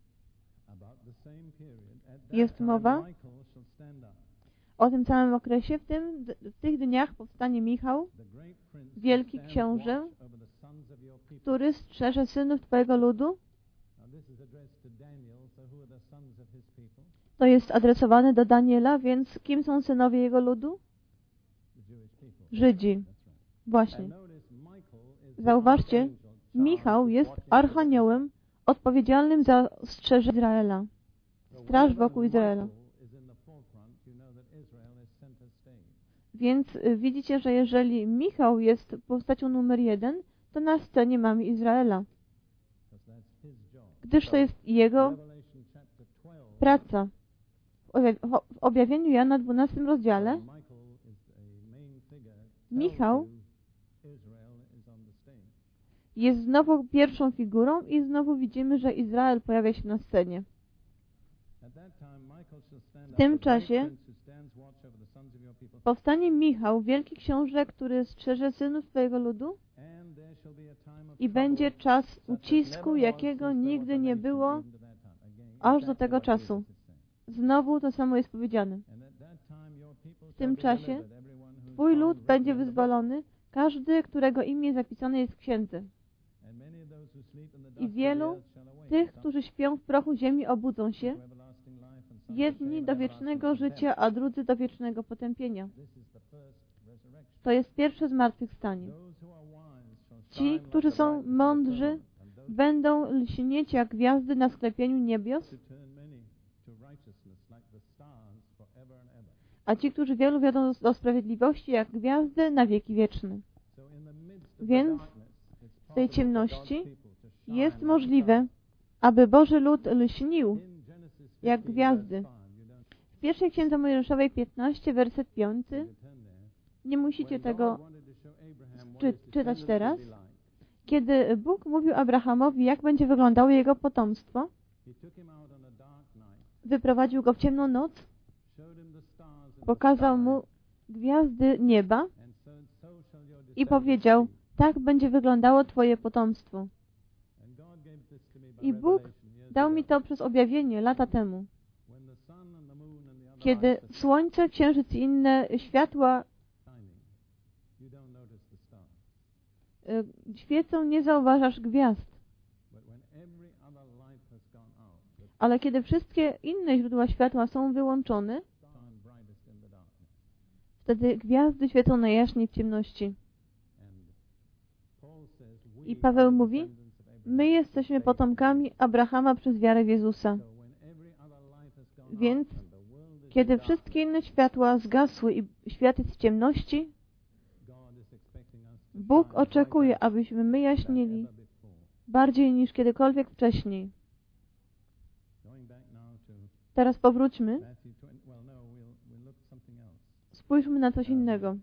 Speaker 1: jest mowa o tym samym okresie. W tych dniach powstanie Michał, wielki książę, który strzeże synów Twojego ludu. To jest adresowane do Daniela, więc kim są synowie jego ludu? Żydzi. Właśnie. Zauważcie, Michał jest archaniołem odpowiedzialnym za strzeżenie Izraela. Straż wokół Izraela. Więc widzicie, że jeżeli Michał jest postacią numer 1, to na scenie mamy Izraela. Gdyż to jest jego praca. W objawieniu Jana 12 rozdziale Michał jest znowu pierwszą figurą i znowu widzimy, że Izrael pojawia się na scenie. W tym czasie powstanie Michał, wielki książę, który strzeże synów swojego ludu i będzie czas ucisku, jakiego nigdy nie było aż do tego czasu. Znowu to samo jest powiedziane. W tym czasie Twój lud będzie wyzwolony, każdy, którego imię zapisane jest w księdze. I wielu tych, którzy śpią w prochu ziemi, obudzą się, jedni do wiecznego życia, a drudzy do wiecznego potępienia. To jest pierwsze zmartwychwstanie. Ci, którzy są mądrzy, będą lśnieć jak gwiazdy na sklepieniu niebios, a ci, którzy wielu wiodą do sprawiedliwości, jak gwiazdy na wieki wieczne. Więc w tej ciemności jest możliwe, aby Boży lud lśnił jak gwiazdy. W pierwszej księdze Mojżeszowej 15, werset 5, nie musicie tego czytać teraz, kiedy Bóg mówił Abrahamowi, jak będzie wyglądało jego potomstwo, wyprowadził go w ciemną noc, pokazał mu gwiazdy nieba i powiedział, tak będzie wyglądało Twoje potomstwo. I Bóg dał mi to przez objawienie lata temu, kiedy słońce, księżyc i inne światła świecą, nie zauważasz gwiazd. Ale kiedy wszystkie inne źródła światła są wyłączone, wtedy gwiazdy świecą najjaśniej w ciemności. I Paweł mówi, my jesteśmy potomkami Abrahama przez wiarę w Jezusa. Więc, kiedy wszystkie inne światła zgasły i świat jest w ciemności, Bóg oczekuje, abyśmy my jaśnili bardziej niż kiedykolwiek wcześniej. Teraz powróćmy. Spójrzmy na coś innego.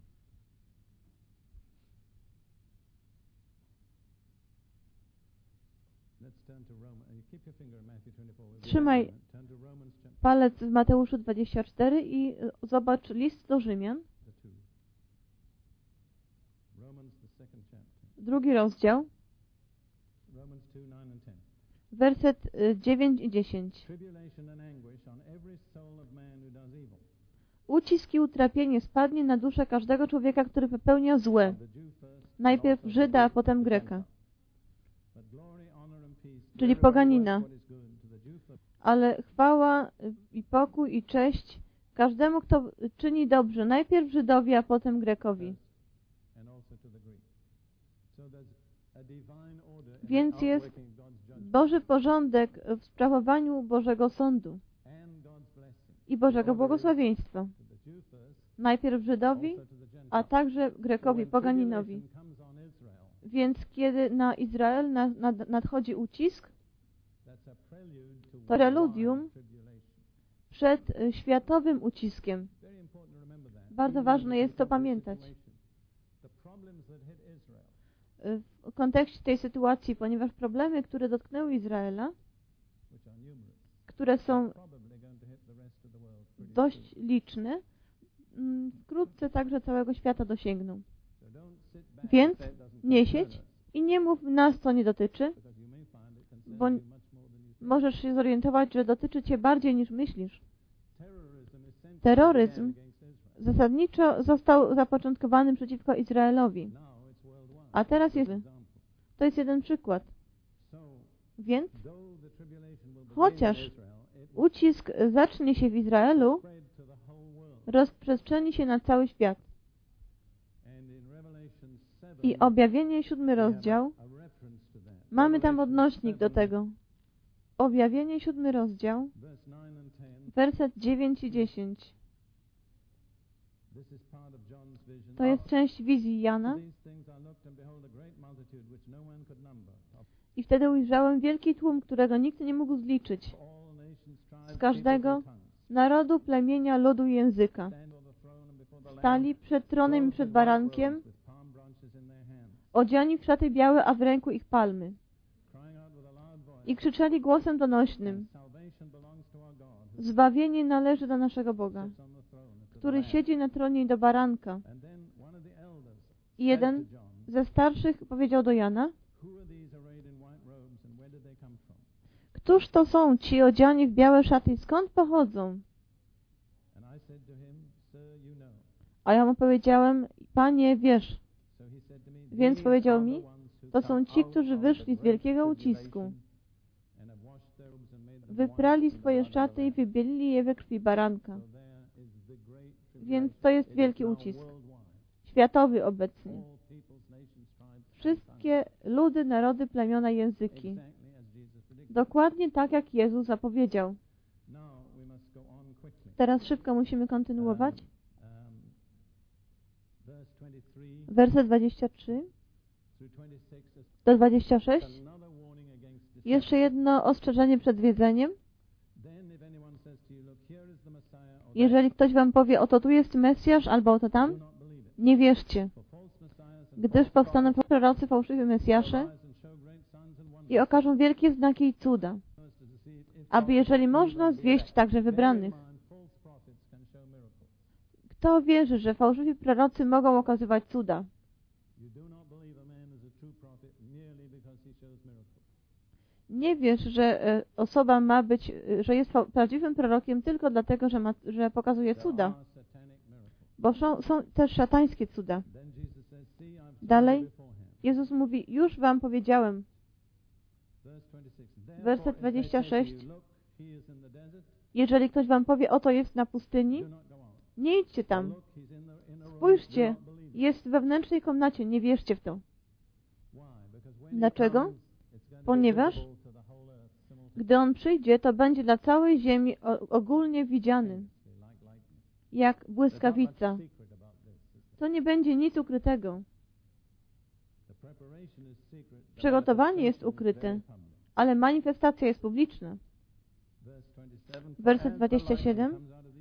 Speaker 1: Trzymaj palec w Mateuszu 24 i zobacz list do Rzymian. 2 rozdział. Werset 9 i 10. Ucisk i utrapienie spadnie na duszę każdego człowieka, który popełnia złe. Najpierw Żyda, a potem Greka. Czyli poganina. Ale chwała i pokój i cześć każdemu, kto czyni dobrze. Najpierw Żydowi, a potem Grekowi. Więc jest Boży porządek w sprawowaniu Bożego sądu i Bożego błogosławieństwa. Najpierw Żydowi, a także Grekowi, poganinowi. Więc kiedy na Izrael nadchodzi ucisk, to preludium przed światowym uciskiem. Bardzo ważne jest to pamiętać w kontekście tej sytuacji, ponieważ problemy, które dotknęły Izraela, które są dość liczne, wkrótce także całego świata dosięgną. Więc nie siedź i nie mów nas, co nie dotyczy, bo możesz się zorientować, że dotyczy Cię bardziej niż myślisz. Terroryzm zasadniczo został zapoczątkowany przeciwko Izraelowi. A teraz to jest jeden przykład. Więc, chociaż ucisk zacznie się w Izraelu, rozprzestrzeni się na cały świat. I Objawienie 7 rozdział, mamy tam odnośnik do tego. Objawienie 7 rozdział, werset 9 i 10. To jest część wizji Jana. I wtedy ujrzałem wielki tłum, którego nikt nie mógł zliczyć. Z każdego narodu, plemienia, ludu i języka. Stali przed tronem i przed barankiem, odziani w szaty białe, a w ręku ich palmy. I krzyczeli głosem donośnym: zbawienie należy do naszego Boga, który siedzi na tronie i do baranka. I jeden ze starszych powiedział do Jana: Któż to są ci odziani w białe szaty i skąd pochodzą? A ja mu powiedziałem, Panie, wiesz. Więc powiedział mi, to są ci, którzy wyszli z wielkiego ucisku. Wyprali swoje szaty i wybielili je we krwi baranka. Więc to jest wielki ucisk. Światowy obecnie. Wszystkie ludy, narody, plemiona, języki. Dokładnie tak, jak Jezus zapowiedział. Teraz szybko musimy kontynuować. Werset 23 do 26. Jeszcze jedno ostrzeżenie przed wiedzeniem. Jeżeli ktoś wam powie, oto tu jest Mesjasz, albo oto tam, nie wierzcie. Gdyż powstaną prorocy, fałszywi Mesjasze i okażą wielkie znaki i cuda, aby jeżeli można, zwieść także wybranych. Kto wierzy, że fałszywi prorocy mogą okazywać cuda? Nie wiesz, że osoba ma być, że jest prawdziwym prorokiem tylko dlatego, że pokazuje cuda. Bo są też szatańskie cuda. Dalej, Jezus mówi, już wam powiedziałem. Werset 26. Jeżeli ktoś wam powie, oto jest na pustyni, nie idźcie tam. Spójrzcie, jest w wewnętrznej komnacie, nie wierzcie w to. Dlaczego? Ponieważ gdy On przyjdzie, to będzie dla całej ziemi ogólnie widziany, jak błyskawica. To nie będzie nic ukrytego. Przygotowanie jest ukryte, ale manifestacja jest publiczna. Werset 27.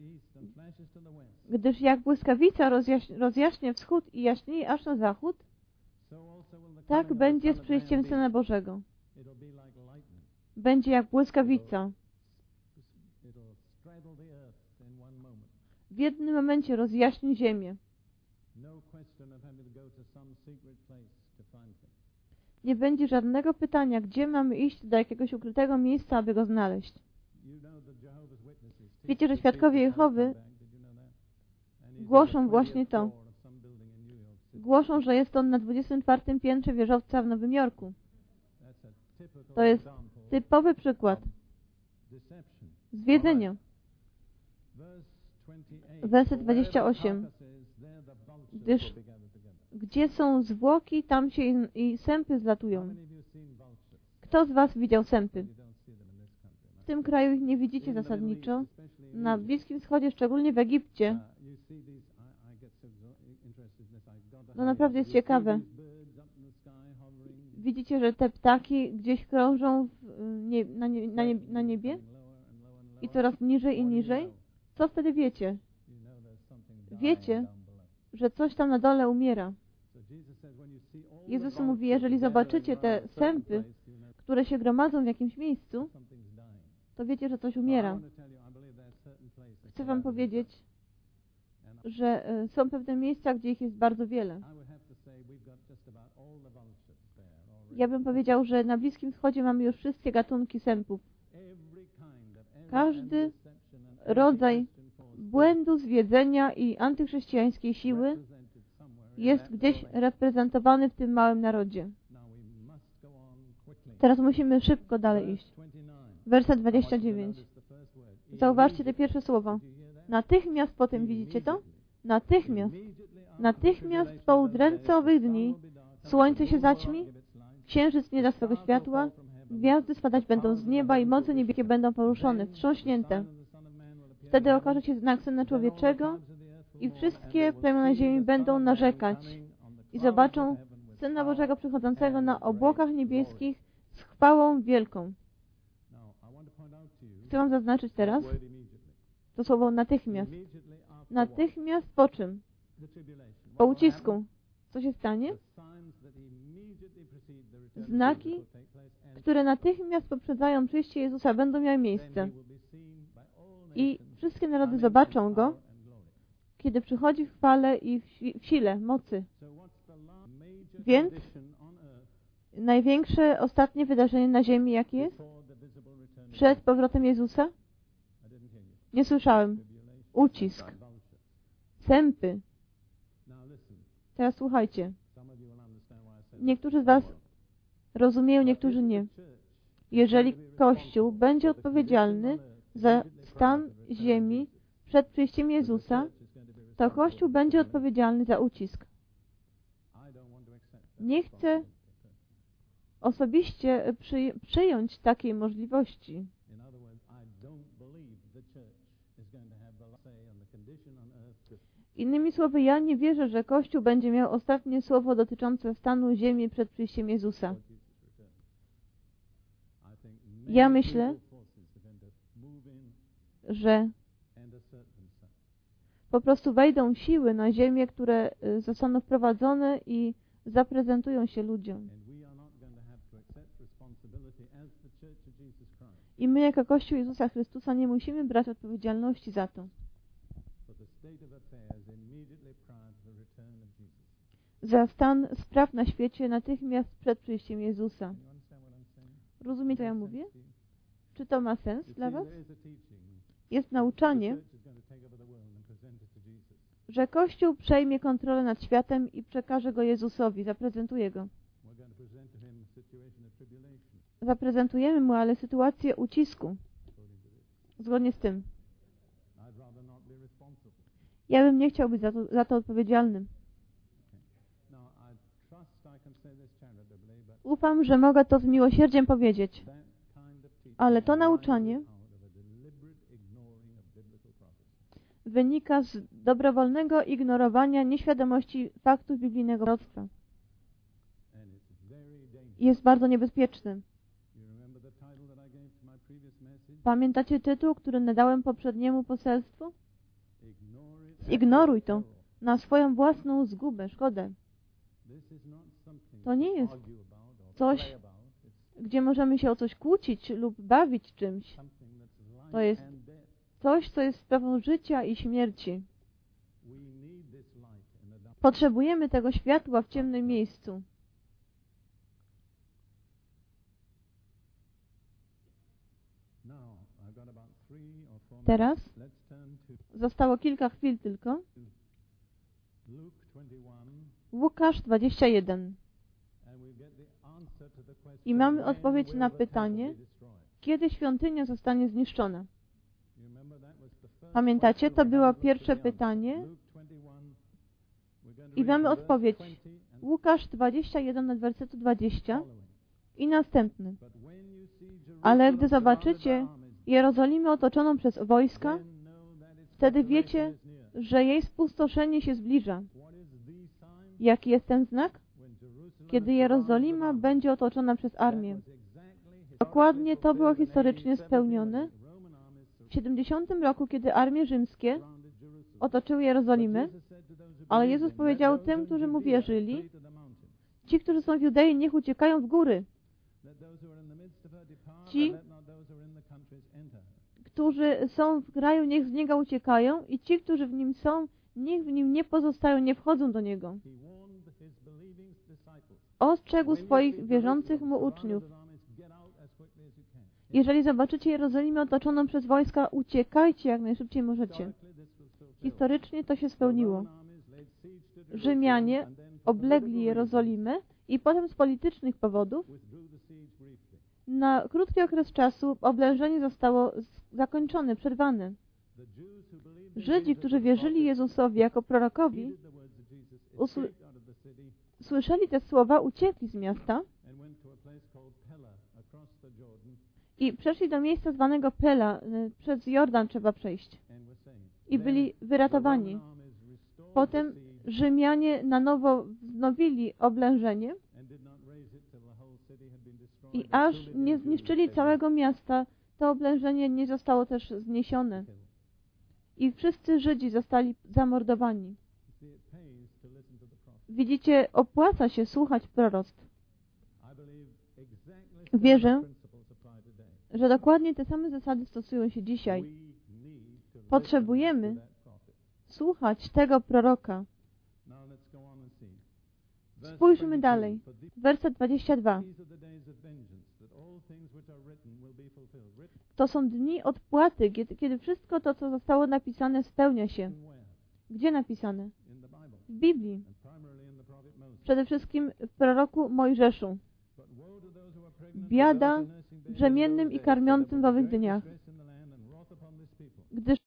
Speaker 1: Gdyż jak błyskawica rozjaśnia wschód i jaśnieje aż na zachód, tak będzie z przyjściem Syna Bożego. Będzie jak błyskawica. W jednym momencie rozjaśni ziemię. Nie będzie żadnego pytania, gdzie mamy iść do jakiegoś ukrytego miejsca, aby go znaleźć. Wiecie, że świadkowie Jehowy głoszą właśnie to. Głoszą, że jest on na 24. piętrze wieżowca w Nowym Jorku. To jest typowy przykład zwiedzenia. Werset 28. Gdyż gdzie są zwłoki, tam się i sępy zlatują. Kto z was widział sępy? W tym kraju ich nie widzicie zasadniczo. Na Bliskim Wschodzie, szczególnie w Egipcie. No naprawdę jest ciekawe. Widzicie, że te ptaki gdzieś krążą na niebie i coraz niżej i niżej? Co wtedy wiecie? Wiecie, że coś tam na dole umiera. Jezus mówi, jeżeli zobaczycie te sępy, które się gromadzą w jakimś miejscu, to wiecie, że coś umiera. Chcę wam powiedzieć, że są pewne miejsca, gdzie ich jest bardzo wiele. Ja bym powiedział, że na Bliskim Wschodzie mamy już wszystkie gatunki sępów. Każdy rodzaj błędu, zwiedzenia i antychrześcijańskiej siły jest gdzieś reprezentowany w tym małym narodzie. Teraz musimy szybko dalej iść. Werset 29. Zauważcie te pierwsze słowa. Natychmiast potem, widzicie to? Natychmiast. Natychmiast po udręce owych dni słońce się zaćmi, księżyc nie da swego światła, gwiazdy spadać będą z nieba i moce niebieskie będą poruszone, wstrząśnięte. Wtedy okaże się znak Syna Człowieczego i wszystkie plemiona ziemi będą narzekać i zobaczą Syna Bożego przychodzącego na obłokach niebieskich z chwałą wielką. Chcę wam zaznaczyć teraz to słowo natychmiast. Natychmiast po czym? Po ucisku. Co się stanie? Znaki, które natychmiast poprzedzają przyjście Jezusa, będą miały miejsce. I wszystkie narody zobaczą Go, kiedy przychodzi w chwale i w sile, mocy. Więc największe ostatnie wydarzenie na ziemi jakie jest? przed powrotem Jezusa? Nie słyszałem. Ucisk. Sępy. Teraz słuchajcie. Niektórzy z Was rozumieją, niektórzy nie. Jeżeli Kościół będzie odpowiedzialny za stan ziemi przed przyjściem Jezusa, to Kościół będzie odpowiedzialny za ucisk. Nie chcę osobiście przyjąć takiej możliwości. Innymi słowy, ja nie wierzę, że Kościół będzie miał ostatnie słowo dotyczące stanu ziemi przed przyjściem Jezusa. Ja myślę, że po prostu wejdą siły na ziemię, które zostaną wprowadzone i zaprezentują się ludziom. I my jako Kościół Jezusa Chrystusa nie musimy brać odpowiedzialności za to. Za stan spraw na świecie natychmiast przed przyjściem Jezusa. Rozumiecie, co ja mówię? Czy to ma sens dla Was? Jest nauczanie, że Kościół przejmie kontrolę nad światem i przekaże go Jezusowi, zaprezentuje go. Zaprezentujemy mu, ale sytuację ucisku. Zgodnie z tym. Ja bym nie chciał być za to odpowiedzialnym. Ufam, że mogę to z miłosierdziem powiedzieć. Ale to nauczanie wynika z dobrowolnego ignorowania nieświadomości faktów biblijnego proroctwa. Jest bardzo niebezpieczny. Pamiętacie tytuł, który nadałem poprzedniemu poselstwu? Zignoruj to na swoją własną zgubę, szkodę. To nie jest coś, gdzie możemy się o coś kłócić lub bawić czymś. To jest coś, co jest sprawą życia i śmierci. Potrzebujemy tego światła w ciemnym miejscu. Teraz zostało kilka chwil tylko. Łukasz 21. I mamy odpowiedź na pytanie, kiedy świątynia zostanie zniszczona. Pamiętacie? To było pierwsze pytanie. I mamy odpowiedź. Łukasz 21 od wersetu 20 i następny. Ale gdy zobaczycie Jerozolimę otoczoną przez wojska, wtedy wiecie, że jej spustoszenie się zbliża. Jaki jest ten znak? Kiedy Jerozolima będzie otoczona przez armię. Dokładnie to było historycznie spełnione w 70 roku, kiedy armie rzymskie otoczyły Jerozolimę, ale Jezus powiedział tym, którzy Mu wierzyli, ci, którzy są w Judei, niech uciekają w góry. Ci, którzy są w kraju, niech z niego uciekają i ci, którzy w nim są, niech w nim nie pozostają, nie wchodzą do niego. Ostrzegł swoich wierzących Mu uczniów. Jeżeli zobaczycie Jerozolimę otoczoną przez wojska, uciekajcie jak najszybciej możecie. Historycznie to się spełniło. Rzymianie oblegli Jerozolimę i potem z politycznych powodów na krótki okres czasu oblężenie zostało zakończone, przerwane. Żydzi, którzy wierzyli Jezusowi jako prorokowi, słyszeli te słowa, uciekli z miasta i przeszli do miejsca zwanego Pela. Przez Jordan trzeba przejść. I byli wyratowani. Potem Rzymianie na nowo wznowili oblężenie i aż nie zniszczyli całego miasta, to oblężenie nie zostało też zniesione. I wszyscy Żydzi zostali zamordowani. Widzicie, opłaca się słuchać proroctw. Wierzę, że dokładnie te same zasady stosują się dzisiaj. Potrzebujemy słuchać tego proroka. Spójrzmy dalej. Werset 22. To są dni odpłaty, kiedy wszystko to, co zostało napisane, spełnia się. Gdzie napisane? W Biblii. Przede wszystkim w proroku Mojżeszu. Biada brzemiennym i karmiącym w owych dniach, gdyż